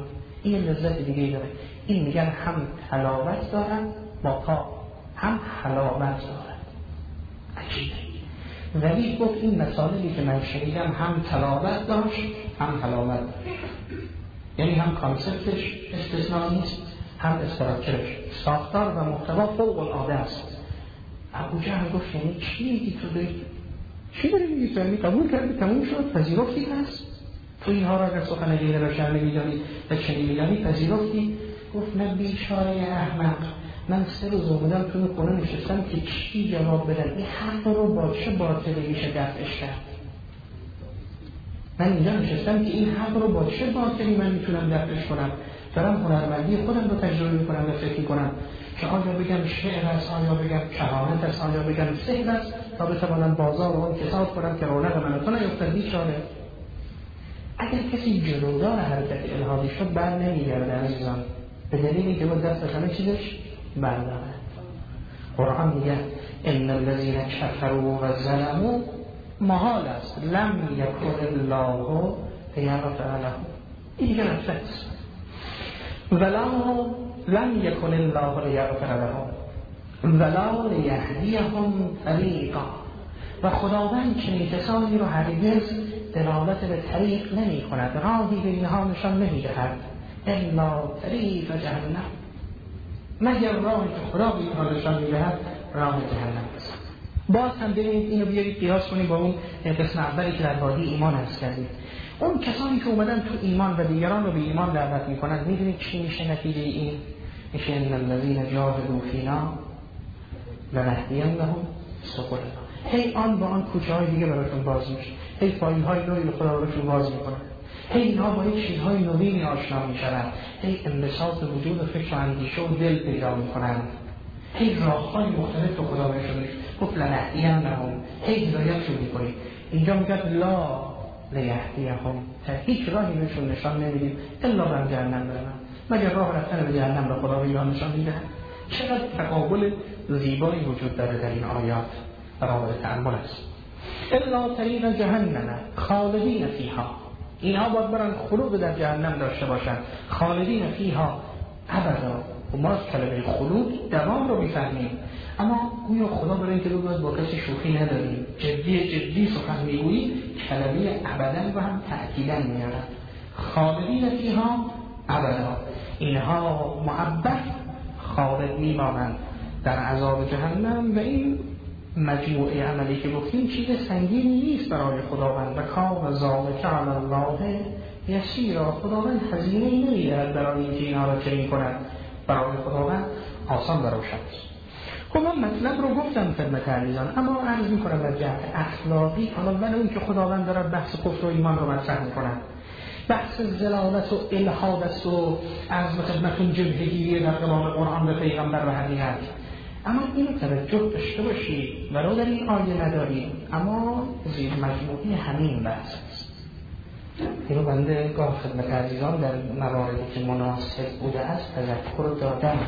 این لذت دیگه داره. این میگن هم تلاوت دارن با پا، هم حلاوت دارن. عجیبه. ولی گفت این مسائلی که من شنیدم هم تلاوت داشت هم حلاوت داشت، یعنی هم کانسپتش استثناء نیست، هم استراکچرش، ساختار و محتوا فوق العاده است. ابو جهل گفت یعنی چی میگی تو داری؟ چی داری میگی تو؟ یعنی قبول کردی تموم شد، پذیرفتی هست؟ تو اینها را اگر سخن غیر بشر نمیدانی و چنین میدانی پذیرفتی؟ گفت نه بیچاره احمق، من سه روز اومدم تو خونه نشستم که چی جواب بدم، این حق رو با چه باطلی میشه دفعش کرد؟ من اینجا نشستم که این حق رو با چه باطلی من میتونم دفعش کنم؟ دارم هنرمندی خودم رو تجربه میکنم و فکر میکنم که آیا بگم شعر است، آیا بگم کهانت است، آیا بگم سحر است، تا بتوانم بازار رو کساد کنم که رونق من تو نیفتد. بیچاره اگر کسی جلودار حرکت الهادی شد بر نمیگرده عزیزان، به دلیلی که با دست همه چیزش برداره. قرآن میگه ان الذین کفروا و ظلموا محال است لم یکن الله لیغفر لهم. این دیگه نفس ولا لم یکن الله لیغفر لهم ولا لیهدیهم طریقا. و خداوند چنین کسانی رو هرگز دلالت به طریق نمی کند، راهی به اینها نشان نمی دهد الا طریق جهنم، مگر راهی که خدا به اینها نشان می دهد راه جهنم است. باز هم ببینید اینو بیارید قیاس کنید با اون قسم اولی که در وادی ایمان هست کردید. اون کسانی که اومدن تو ایمان و دیگران رو به ایمان دعوت میکنن، میدونید چی میشه نتیجه این؟ میشه ان الذین جاهدوا فینا لنهدینهم سبلنا. هی آن با آن کوچه های دیگه براتون باز میشه، هی فایل های نوعی به خدا براتون باز میکنن، هی اینها با یک چیزهای نوینی آشنا میشن، هی انبساط وجود و فکر و اندیشه و دل پیدا میکنن، هی راههای مختلف به خدا بهشون گفت لنهدینهم، هی هدایتشون میکنیم. اینجا میگه لا لیهدیهم، هیچ راهی بهشون نشان نمیدیم الا به جهنم برن، مگر راه رفتن به جهنم به خدا به ایران نشان میده. چقدر تقابل زیبایی وجود داره در این آیات، برای تأمل است. الا طریق جهنم خالدین فیها، اینها باید برن خلود در جهنم داشته باشن، خالدین فیها ابدا. و ما کلمه خلود دوام رو میفهمیم، اما گویا خدا برای اینکه بگوید با کسی شوخی نداریم، جدی جدی سخن میگویی، کلمه ابدا رو هم تأکیدا میارن. خالدین فیها ابدا، اینها معبد خالد میمانند در عذاب جهنم. و این مجموعه عملی که گفتیم چیز سنگینی نیست برای خداوند. و کان ذالک علی الله یسیرا، خداوند هزینه‌ای نمی‌دهد برای اینکه اینها را چنین کند، برای خداوند آسان و روشن است. خب من مطلب رو گفتم خدمت عزیزان، اما عرض می‌کنم از جهت اخلاقی، حالا ولو اینکه خداوند دارد بحث کفر و ایمان رو مطرح می‌کند، بحث زلالت و الحاد است و از خدمتون جبهگیری در قبال قرآن به پیغمبر و حقیقت، اما اینو توجه داشته باشید ولو در این آیه نداریم، اما زیر مجموعی همین بحث است. اینو بنده گاه خدمت عزیزان در مواردی که مناسب بوده است تذکر دادم.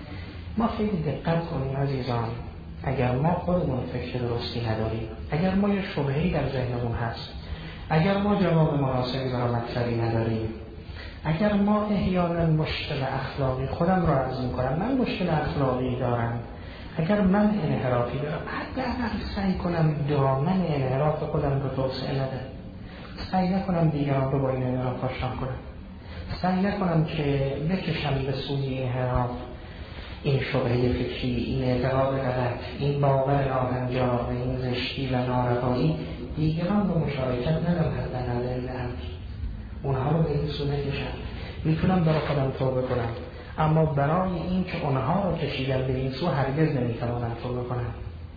ما خیلی دقت کنیم عزیزان، اگر ما خودمون فکر درستی نداریم، اگر ما یه شبهه‌ای در ذهنمون هست، اگر ما جواب مناسبی برای مطلبی نداریم، اگر ما احیانا مشکل اخلاقی، خودم رو عرض می‌کنم من مشکل اخلاقی دارم، اگر من انحرافی دارم، حداقل سعی کنم دامن انحراف خودم رو توسعه ندم، سعی نکنم دیگران رو با این انحراف آشنا کنم، سعی نکنم که بکشم به سوی انحراف این شبهه فکری، این اعتقاد غلط، این باور ناهنجار، این زشتی و ناروایی، دیگران رو مشارکت ندم، حتی ندارم اونها رو به این سو نکشم. میتونم برای خودم توبه کنم، اما برای این که اونها رو کشیدن به این سو هرگز نمیتوانم توبه کنم.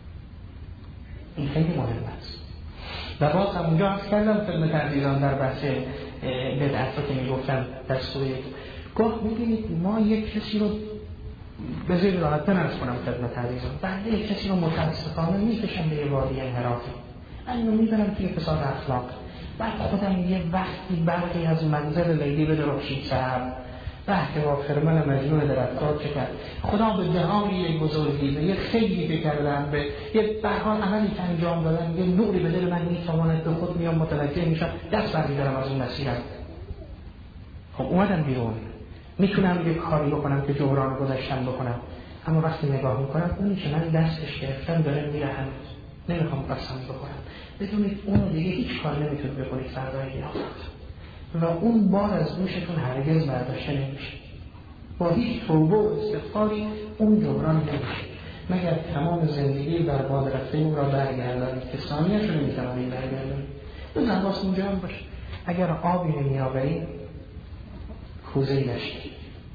این خیلی مهم است. و باز هم اونجا عرض کردم خدمت عزیزان در بحث بدعت رو که میگفتم در سوره گاه میبینید ما یک کسی رو به زیر راحت بنرس کنم خدمت عزیزان، بعد یک کسی رو متاسفانه میکشم به یه وادی انحرافی، اینو میبرم توی فساد اخلاق، بعد خودم یه وقتی برقی از منظر لیلی به درخشید سر بعد که با فرمان مجنون در افکار چه کرد، خدا به دهانی یک بزرگی به یک خیلی بکردن، به یک برحال عملی که انجام دادن، یه نوری به دل من میتواند به خود میام متوجه میشم، دست برمیدارم از اون مسیرم. خب اومدم بیرون، میتونم یه کاری بکنم که جبران گذشتن بکنم، اما وقتی نگاه میکنم اونی که من دستش گرفتم داره میره هنوز، نمیخوام قسم بکنم. بدونید اون دیگه هیچ کار نمیتونه بکنید فردای قیامت و اون بار از دوشتون هرگز برداشته نمیشه. با هیچ توبه و استغفاری اون جبران نمیشه مگر تمام زندگی برباد رفته اون را برگردانید که ثانیه‌اش رو نمیتوانید برگردانید. این حواس اونجا هم باشه. اگر آبی نمیآورید کوزه‌ای نشید.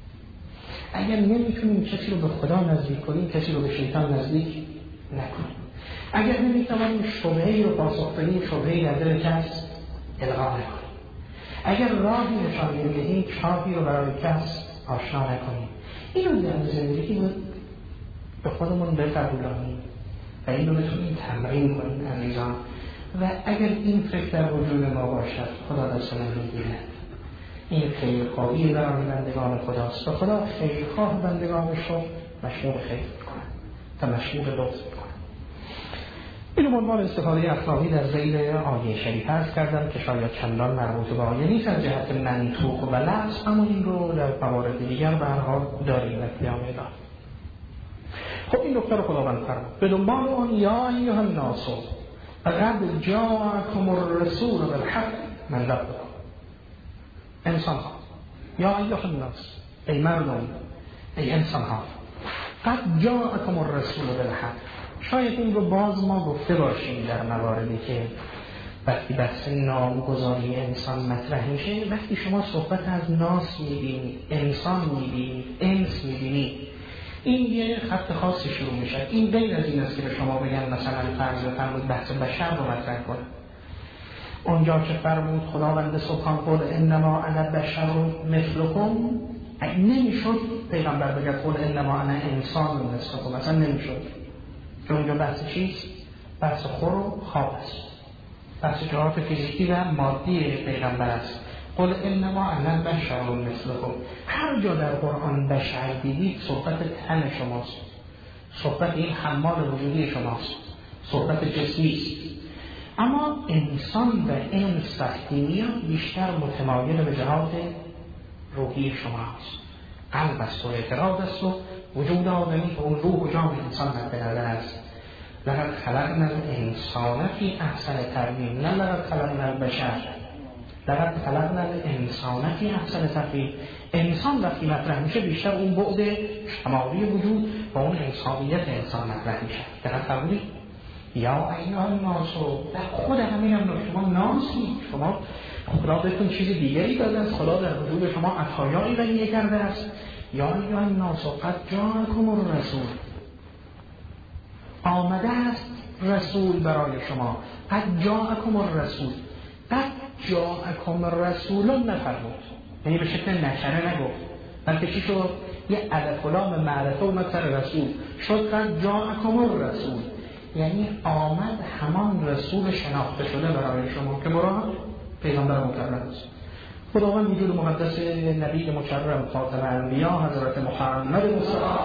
اگر نمیتونیم کسی رو به خدا نزدیک کنیم، کسی رو به شیطان نزدیک نکنیم. اگر نمیتوانیم شبهه‌ای رو پاسخ بدیم، شبهه‌ای در دل کس القا نکنیم. اگر راهی نشان نمیدهیم، چاهی رو برای کس آشنا نکنیم. اینو در زندگی بود به خودمون بقبولانیم و این رو بتونیم تمرین کنیم عزیزان. و اگر این فکر در وجود ما باشد، خدا دست ما میگیرد. این خیرخواهی برای بندگان خداست و خدا خیرخواه بندگانش رو مشمول خیر میکنه تا مشمول لطف میکنه. این عنوان استفاده اخلاقی در ذیل آیه شریف عرض کردم که شاید چندان مربوط به آیه نیست از جهت منطوق و لفظ، اما این رو در موارد دیگر به هر حال داریم و پیامه داریم. خب این دکتر خداوند فرمود به دنبال اون یا ایها الناس قد جاءکم الرسول بالحق من ربکم. انسان ها، یا ایها الناس، ای مردم، ای انسان ها، قد جاءکم الرسول بالحق. شاید این رو باز ما گفته باشیم در مواردی که وقتی بحث نامگذاری انسان مطرح میشه، وقتی شما صحبت از ناس میبینید، انسان میبینید، انس میبینید، این یه خط خاصی شروع میشه. این غیر از این است که به شما بگن مثلا فرض فرمود بحث بشر رو مطرح کنه. اونجا که فرمود خداوند سبحان قل انما انا بشر مثلکم، نمیشد پیغمبر بگه قل انما انا انسان مثلکم، مثلا نمیشد. چون اونجا بحث چیست؟ بحث خور و خواب است، بحث جهات فیزیکی و مادی پیغمبر است. قل انما انا بشر مثلکم. هر جا در قرآن بشر دیدید صحبت تن شماست، صحبت این حمال وجودی شماست، صحبت جسمی است. اما انسان و انس وقتی میاد بیشتر متمایل به جهات روحی شماست، قلب است و اعتراض است و وجود آدمی که اون روح و جان انسان مد نظر است. لقد خلقنا الانسان فی احسن تقویم، نه لقد خلقنا البشر، لقد خلقنا الانسان فی احسن تقویم. انسان وقتی مطرح میشه بیشتر اون بعد شمالی وجود و اون انسانیت انسان مطرح میشه. دقیق فرمودید؟ یا ایها الناس، خود همین هم شما ناسی، شما خدا بهتون چیز دیگری داده است، خدا در وجود شما عطایایی ولیه کرده است. یا ایها الناس قد جاءکم الرسول، آمده است رسول برای شما. قد جاءکم الرسول، قد جاءکم الرسول نفرمود، یعنی به شکل نکره نگفت، بلکه چی شد؟ یه الف و لام معرفه اومد سر رسول شد. قد جاءکم الرسول یعنی آمد همان رسول شناخته شده برای شما که مراد پیغمبر مکرم است. خداوند وجود مقدس نبی مکرم خاتم انبیا حضرت محمد مصطفی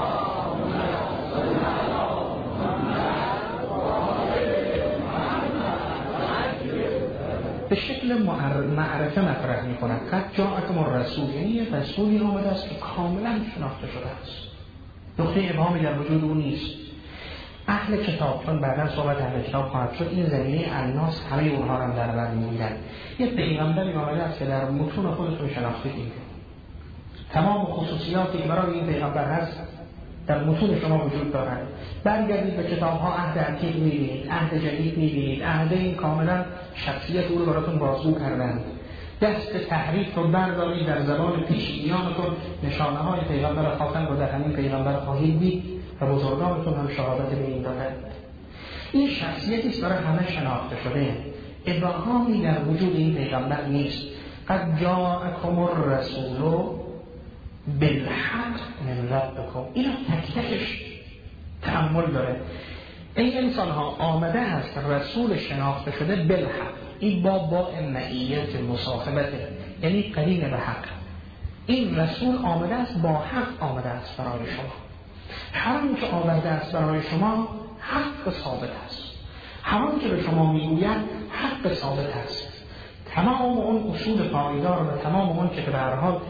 به شکل معرفه مطرح می کند. قد جاءکم الرسول یعنی رسولی آمده است که کاملا شناخته شده است، نقطه ابهامی در وجود او نیست. اهل کتاب، چون بعدا صحبت اهل کتاب خواهد شد، این زمینه الناس همه اونها را در بر می‌گیرند. یه پیغمبری آمده است که در متون خودتون شناختید، این تمام خصوصیاتی که برای این پیغمبر هست در متون شما وجود دارند. برگردید به کتاب‌ها، عهد عتیق می‌بینید، عهد جدید می‌بینید، عهد این کاملا شخصیت او رو براتون بازگو کردند. دست تحریف رو بردارید، در زبان پیشینیانتون نشانه‌های پیغمبر خاتم رو در همین پیغمبر خواهید دید و بزرگانتون هم شهادت به این دادند. این شخصیتی است برای همه شناخته شده، ابهامی در وجود این پیغمبر نیست. قد جاءکم الرسول بالحق من ربکم، اینا تک تکش تأمل داره. ای انسان ها، آمده است رسول شناخته شده بالحق، این با با معیت مصاحبته، یعنی قرین به حق. این رسول آمده است با حق، آمده است برای شما. هر آنچه آورده است برای شما حق ثابت است، هر آنچه به شما میگوید حق ثابت است. تمام اون اصول پایدار و تمام اون که به هر حال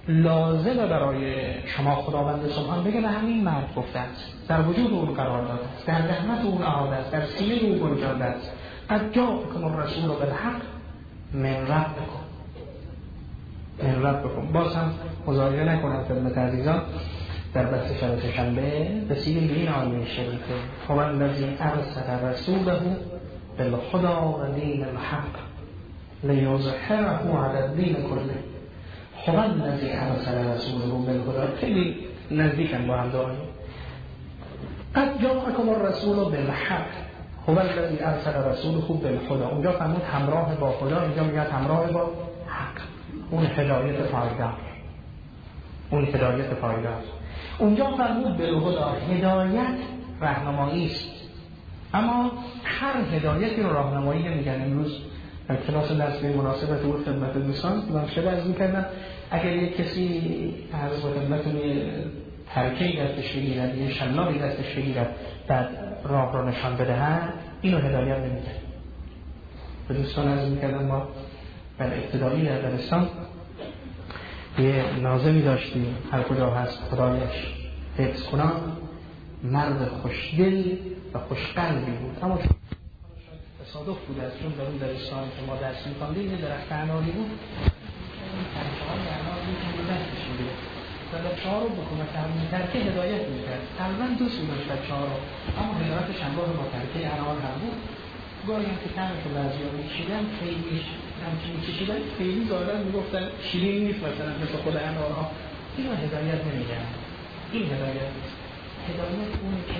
لازمه برای شما خداوند سبحان بگه به همین مرد گفته است، در وجود اون قرار داده است، در رحمت اون احاطه است، در سینه اون گنجانده است. قد جاءکم الرسول بالحق من ربکم، من ربکم. باز هم مزایده نکنم خدمت عزیزان در بحث شب شنبه رسیدیم به این آیه شریفه هو الذی ارسل رسوله بالهدی و دین الحق لیظهره علی الدین کله. هو الذی ارسل رسوله بالهدی، خیلی نزدیکن با هم داریم. قد جاءکم الرسول بالحق، هو الذی ارسل رسوله بالهدی. اونجا فرمود همراه با خدا، اینجا میگه همراه با حق. اون هدایت پایدار، اون هدایت پایدار. اونجا فرمود بالهدی، هدایت راهنمایی است، اما هر هدایتی رو راهنمایی نمیگن. امروز در کلاس درس به مناسبت او خدمت دوستان من شده از میکردم اگر یک کسی عرض با خدمتون ترکه‌ای دستش بگیرد، یه شلاقی دستش بگیرد بعد راه را نشان بدهد، اینو هدایت نمیگن. به دوستان عرض میکردم ما در ابتدایی در دبستان یه ناظمی داشتیم، هر کجا هست خدایش حفظ کنم، مرد خوشدل و خوشقلبی بود. اما تصادف بود از چون در اون دبستانی که ما درس می‌خواندیم یه درخت اناری بود، این ترکه‌های اناری که دستش می‌گرفت و بچه‌ها رو به کمک همین ترکه هدایت می‌کرد. تقریباً دوست داشت بچه‌ها رو، اما هدایتش همراه با ترکه انار هم بود. گاهی هم که طعمش رو بعضی‌ها می‌چیدن خیلی همچین می‌چیدن خیلی ظاهراً می‌گفتن شیرین نیست، مثلا مثل خود انارها. اینو هدایت نمی‌گن. این هدایت نیست. هدایت اونه که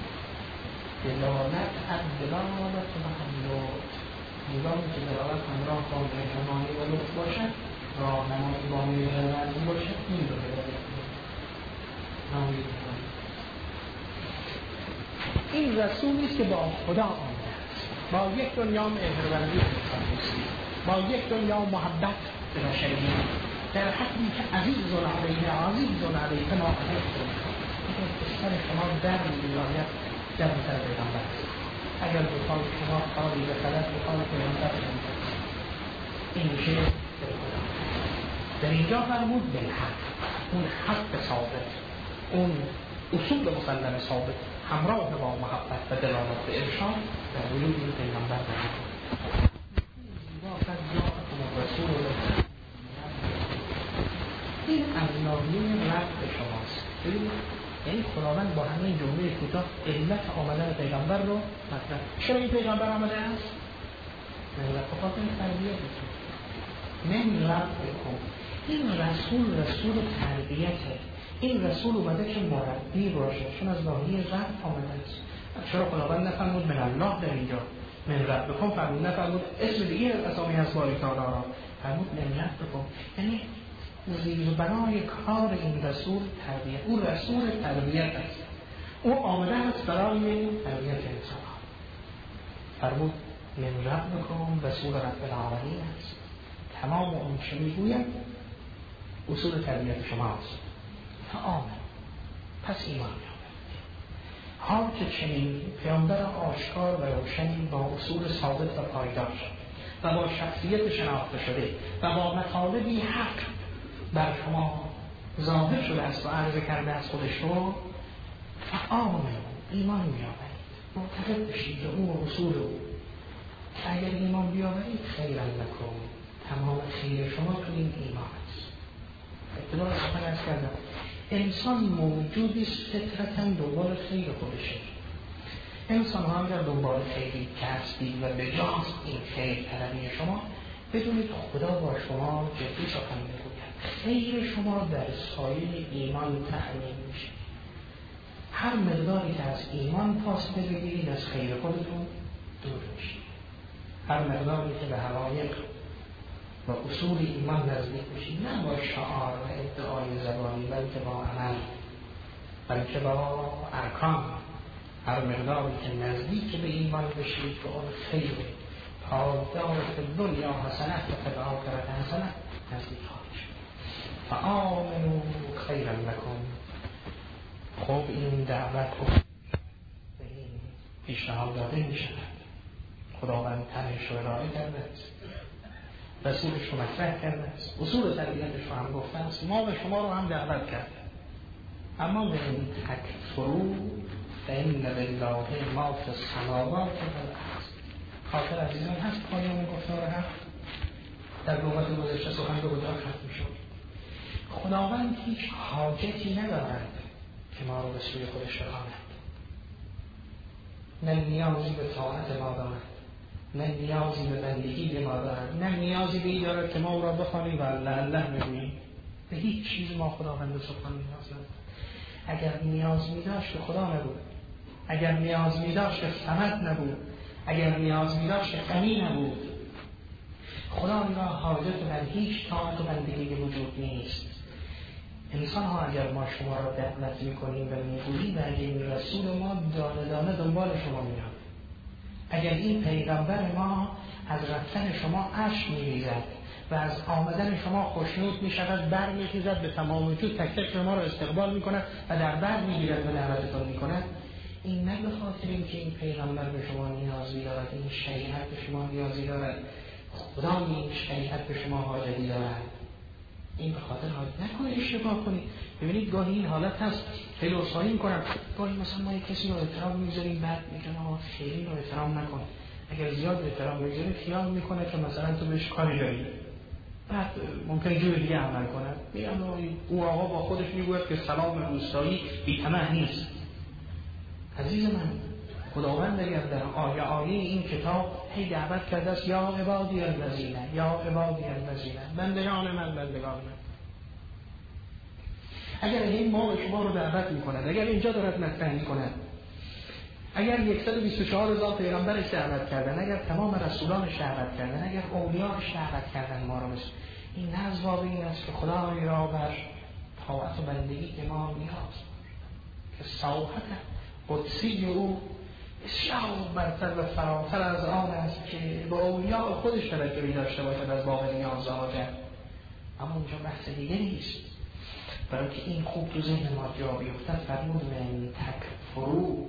دلالت از دلالت و هملوت، نظامی که دلالت همراه با مهربانی و لطف باشد، راهنمایی با مهربانی باشد، این رو هدایت می‌کنه. این رسولی است که با خدا آمده است، با یک دنیا مهربانی با یک دنیا محبت به بشریت، در حدی که عزیز و علیه عزیز و علیه ما علیه این سر شما در می‌آید در سر پیغمبر است. اگر بخواد شما کاری به غلط بخواد پیغمبر شما این میشه در اینجا فرمود بالحق، اون حق ثابت، اون اصول مسلم ثابت همراه با محبت و دلالت به ارشاد در وجود این پیغمبر دارد. این از ناحیه رد شماست. یعنی خداوند با همین جمله کوتاه علت آمدن پیغمبر رو مطرح. چرا این پیغمبر آمده است؟ نه خاطر تربیت بشه. نه رد بکن. این رسول رسول تربیته. این رسول اومده که مربی باشه، چون از ناحیه رد آمده است. چرا خداوند نفرمود من الله در اینجا من رد بکن، فرمود نفرمود اسم دیگه از اسامی از باری تعالی را، فرمود من رد بکن. یعنی زیر برای کار این رسول تربیت، او رسول تربیت است، او آمده است برای تربیت انسان. فرمود من رب بکن، رسول رب العالمین است. تمام اون چه میگوید اصول تربیت شماست. فآمن، پس ایمان بیاورید. حال که چنین پیامبر آشکار و روشنی با اصول ثابت و پایدار و با شخصیت شناخته شده و با مطالبی حق بر شما ظاهر شده است و عرض کرده از خودش رو، فآمنوا، ایمان بیاورید، معتقد بشید به اون اصول او. اگر ایمان بیاورید خیرا لکم، تمام خیر شما تو این ایمان است. ابتدا سخن عرض کردم انسان موجودی است فطرتاً دنبال خیر خودشه. انسان ها اگر دنبال خیری کسبی و بجاست این خیر طلبی شما، بدونید خدا با شما جدی سخن میگوید. خیر شما در سایه ایمان تأمین میشه. هر مقداری که از ایمان فاصله بگیرید از خیر خودتون دور میشید. هر مقداری که به حقایق و اصول ایمان نزدیک بشید، نه با شعار و ادعای زبانی بلکه با عمل، بلکه با ارکان، هر مقداری که نزدیک به ایمان بشید به اون خیر پادار فی دنیا حسنه و فی الآخرة حسنه نزدیک خواهید شد. فآمنوا خیرا لکم. خب این دعوت رو به این پیشنهاد داده می شود. خداوند تنش رو ارائه کرده است. رسولش رو مطرح کرده است، اصول تربیتش رو هم گفته است، ما به شما رو هم دعوت کرده. اما به این تکفرو فإن لله ما فی السماوات و الارض. خاطر عزیزان هست پایان گفتار هم در لغت گذشته سخن به کجا ختم شد. خداوند هیچ حاجتی ندارد که ما رو به سوی خودش بخواند، نه نیازی به طاعت ما دارد، نه نیازی به بندگی به ما دارد، نه نیازی به این دارد که ما او را بخوانیم و الله الله بگوییم. به هیچ چیز ما خداوند سبحان نیاز ندارد. اگر نیاز می داشت که خدا نبود، اگر نیاز می داشت که صمد نبود، اگر نیاز می داشت که غنی نبود. خدا را حاجت در هیچ طاعت و بندگی وجود نیست. انسان ها اگر ما شما را دعوت می کنیم و می گوییم و اگر این رسول ما دانه دانه دنبال شما میاد، اگر این پیغمبر ما از رفتن شما اشک می ریزد و از آمدن شما خوشنود می شود، بر می خیزد به تمام وجود، تک تک شما را استقبال می کند و در بر می گیرد و دعوتتان می کند، این نه به خاطر اینکه این پیغمبر به شما نیازی دارد، این شریعت به شما نیازی دارد، خدا این شریعت به شما حاجتی دارد. این به خاطر حاجت نکنه اشتباه کنید. ببینید گاهی این حالت هست، خیلی رسوایی میکنم، گاهی مثلا ما یک کسی رو احترام میذاریم بعد میگن آقا خیلی رو احترام نکن. اگر زیاد احترام میذاری خیال میکنه که مثلا تو بهش کاری داری، بعد ممکنه جور دیگه عمل کنه. میگن او آقا با خودش میگوید که سلام روستایی بی طمع نیست. عزیز من، خداوند اگر در آیه آیه این کتاب هی دعوت کرده است یا عبادی الذین، یا عبادی الذین، بندگان من، بندگان من. اگر این ما و شما رو دعوت میکند، اگر اینجا دارد مطرح میکند، اگر صد و بیست و چهار هزار پیغمبرش دعوت کردن، اگر تمام رسولانش دعوت کردن، اگر اولیاءش دعوت کردن ما رو، مثل این نه از باب این است که خدای را بر طاعت و بندگی که ما نیاز که ساحت قدسی او بسیار برتر و فراتر از آن است که با اولیاء خودش توجهی داشته باشد از باب نیاز آجر. اما اونجا بحث دیگه نیست. برای که این خوب تو ذهن ما جا بیفتد، فرمود من تکفرو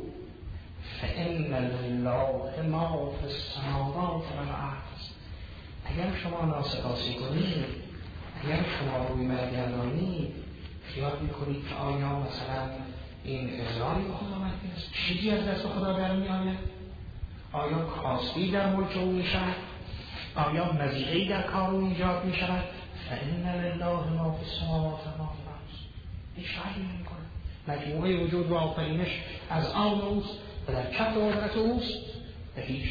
فإن لله ما فی السماوات و الارض. اگر شما ناسپاسی کنید، اگر شما روی برگردانید، خیال میکنید که آیا مثلا این ازراری به خدا است، چیزی از دست خدا در می آید؟ آیا کاسبی در ملک او می شود؟ آیا مزیعی در کار او ایجاد می شود؟ فإن لله ما فی السماوات و الارض. هیچ شرطی نمی کند. مجموعه وجود و آفرینش از آن اوست و در کف قدرت اوست و هیچ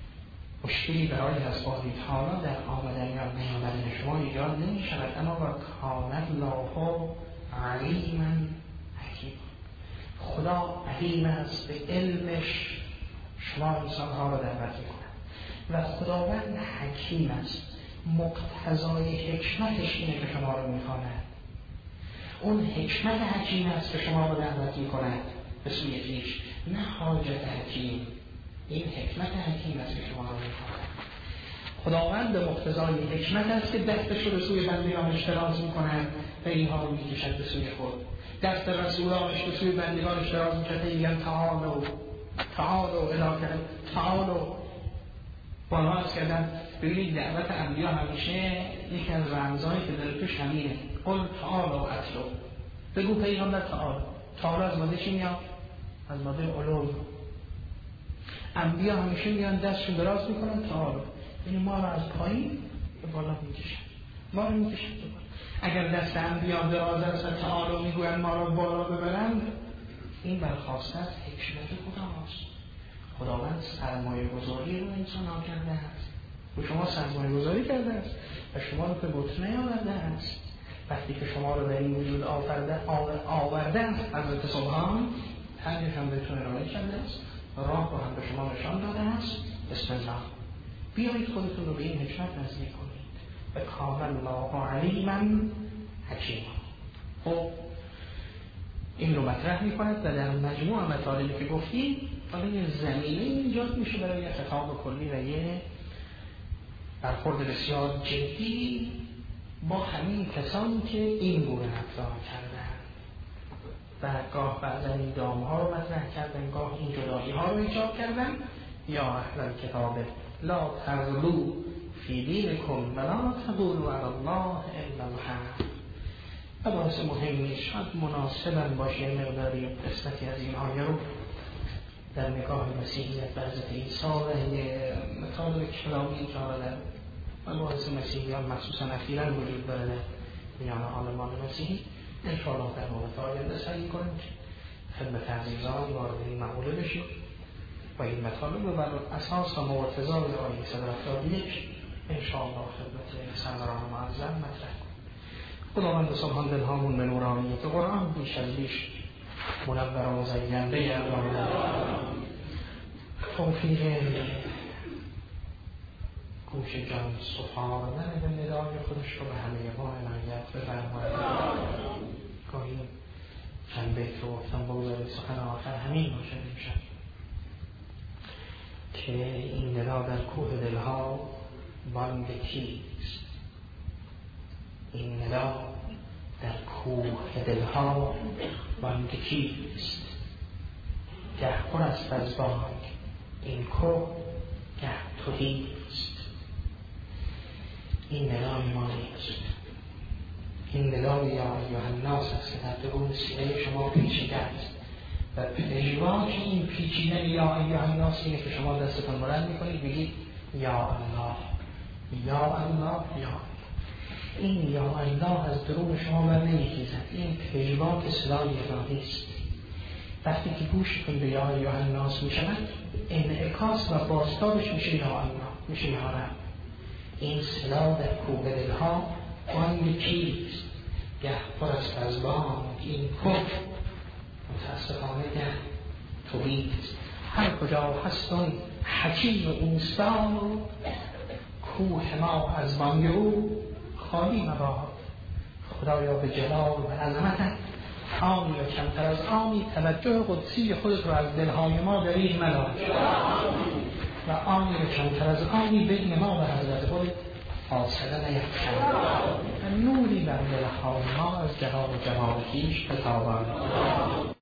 مشکلی برای اسباب حالا در آمدن یا نیامدن شما ایجاد نمی شود. اما و کان الله علیما حکیما. خدا علیم است، به علمش شما انسانها را دعوت می‌کند و خداوند حکیم است. مقتضای حکمتش اینه که شما را می‌خواند. اون حکمت حکیم است که شما را دعوت می‌کند به سوی خویش، نه حاجت حکیم. این حکمت حکیم است که شما را می‌خواند. خداوند به مقتضای حکمت است که دستش رو به سوی بندگانش دراز می‌کند و اینها رو می‌کشد به سوی خود. دست رسولانش به سوی بندگانش دراز می‌کند، میگن تعالوا تعالوا الی کلمه تعالوا. بالا از کردن. ببینید دعوت انبیا همیشه یکی از رمزایی که در توش همینه. قل تعالوا اتلو. بگو پیغمبر تعالوا. تعالوا از ماده چی میاد؟ از ماده علو. انبیا همیشه میان دستشون دراز میکنن تعالوا، یعنی ما رو از پایین به بالا میکشن، ما رو میکشن به بالا. اگر دست انبیا دراز است تعالوا میگوین ما رو بالا ببرند، این برخواسته از حکمت خداست. خداوند سرمایه گذاری رو انسان ها کرده است، و شما سرمایه گذاری کرده است و شما رو به بطن نیاورده است. وقتی که شما رو در این وجود آورده آورده است حضرت سبحان، تنگش هم بهتون ارائه کرده است، راه رو هم به شما نشان داده است. بسم الله، بیایید خودتون رو به این حکمت نزدیک کنید. و کان الله علیما حکیما. خب این رو مطرح می‌کند و در مجموع مطالبی که گفتیم حالا یه زمینه ایجاد میشه برای یه خطاب کلی و یه برخورد بسیار جدی با همین کسانی که این گونه رفتار کردن و گاه بعضا این دام‌ها رو مطرح کردن، گاه این جدایی ها رو ایجاد کردن. یا اهل کتاب لا تغلو فی دینکم ولا تقولوا علی الله الا الحق. و باعث مهمی شاید مناسبا باشه مقداری قسمتی از این آیه رو در نگاه مسیحیت و حضرت عیسی و یه مطالب کلامی که آمدن و باعث مسیحیان مخصوصا اخیراً وجود داره میان عالمان مسیحی انشاءالله در مورد آینده سعی کنیم که خدمت عزیزان وارد این مقوله بشیم و این مطالب رو بر اساس و موافضات آیه صد و هفتاد و یک انشاءالله خدمت سروران معظم مطرح کنیم. خداوند سبحان دلهامون به نورانیت قرآن بیش از بیش منور و مزین بگرداند. توفیق گوش جان سپردن به ندای خودش رو به همه ما عنایت بفرماید. گاهی چند بیت رو گفتم بگذارید سخن آخر همین باشه میشن که این ندا در کوه دلها بانگ کیست. این ندا در کوه دلها بانگ کیست. گه پر است از بانگ این کوه گه تهیست. این ندای ما نیست. این ندای یا ایها الناس است که در درون سینه شما پیچیده است و پژواک این پیچیدن یا ایها الناس اینه که شما دستتون بلند میکنید بگید یا الله یا الله یا الله. این یا الله از درون شما بر نمیخیزد. این پژواک صدای الهی است. وقتی که گوشتون به یا ایها الناس میشود انعکاس و بازتابش میشه یا الله، میشه یا رب. این صدا در کوه دلها بانگ کیست. گه پر است از بانگ این کوه متاسفانه گه تویست. هر کجا هستن حکیم اینسان کوه ما از بانگ او خالی مباد. خدایا به جلال و عظمتت آنی و کمتر از آنی توجه قدسی خودت رو از دلهای ما دریغ مدار و آنی و کمتر از آنی بین ما و حضرت خودت فاصله نیفکن و نوری بر دلهای ما از جلال و جمال خویش بتابان.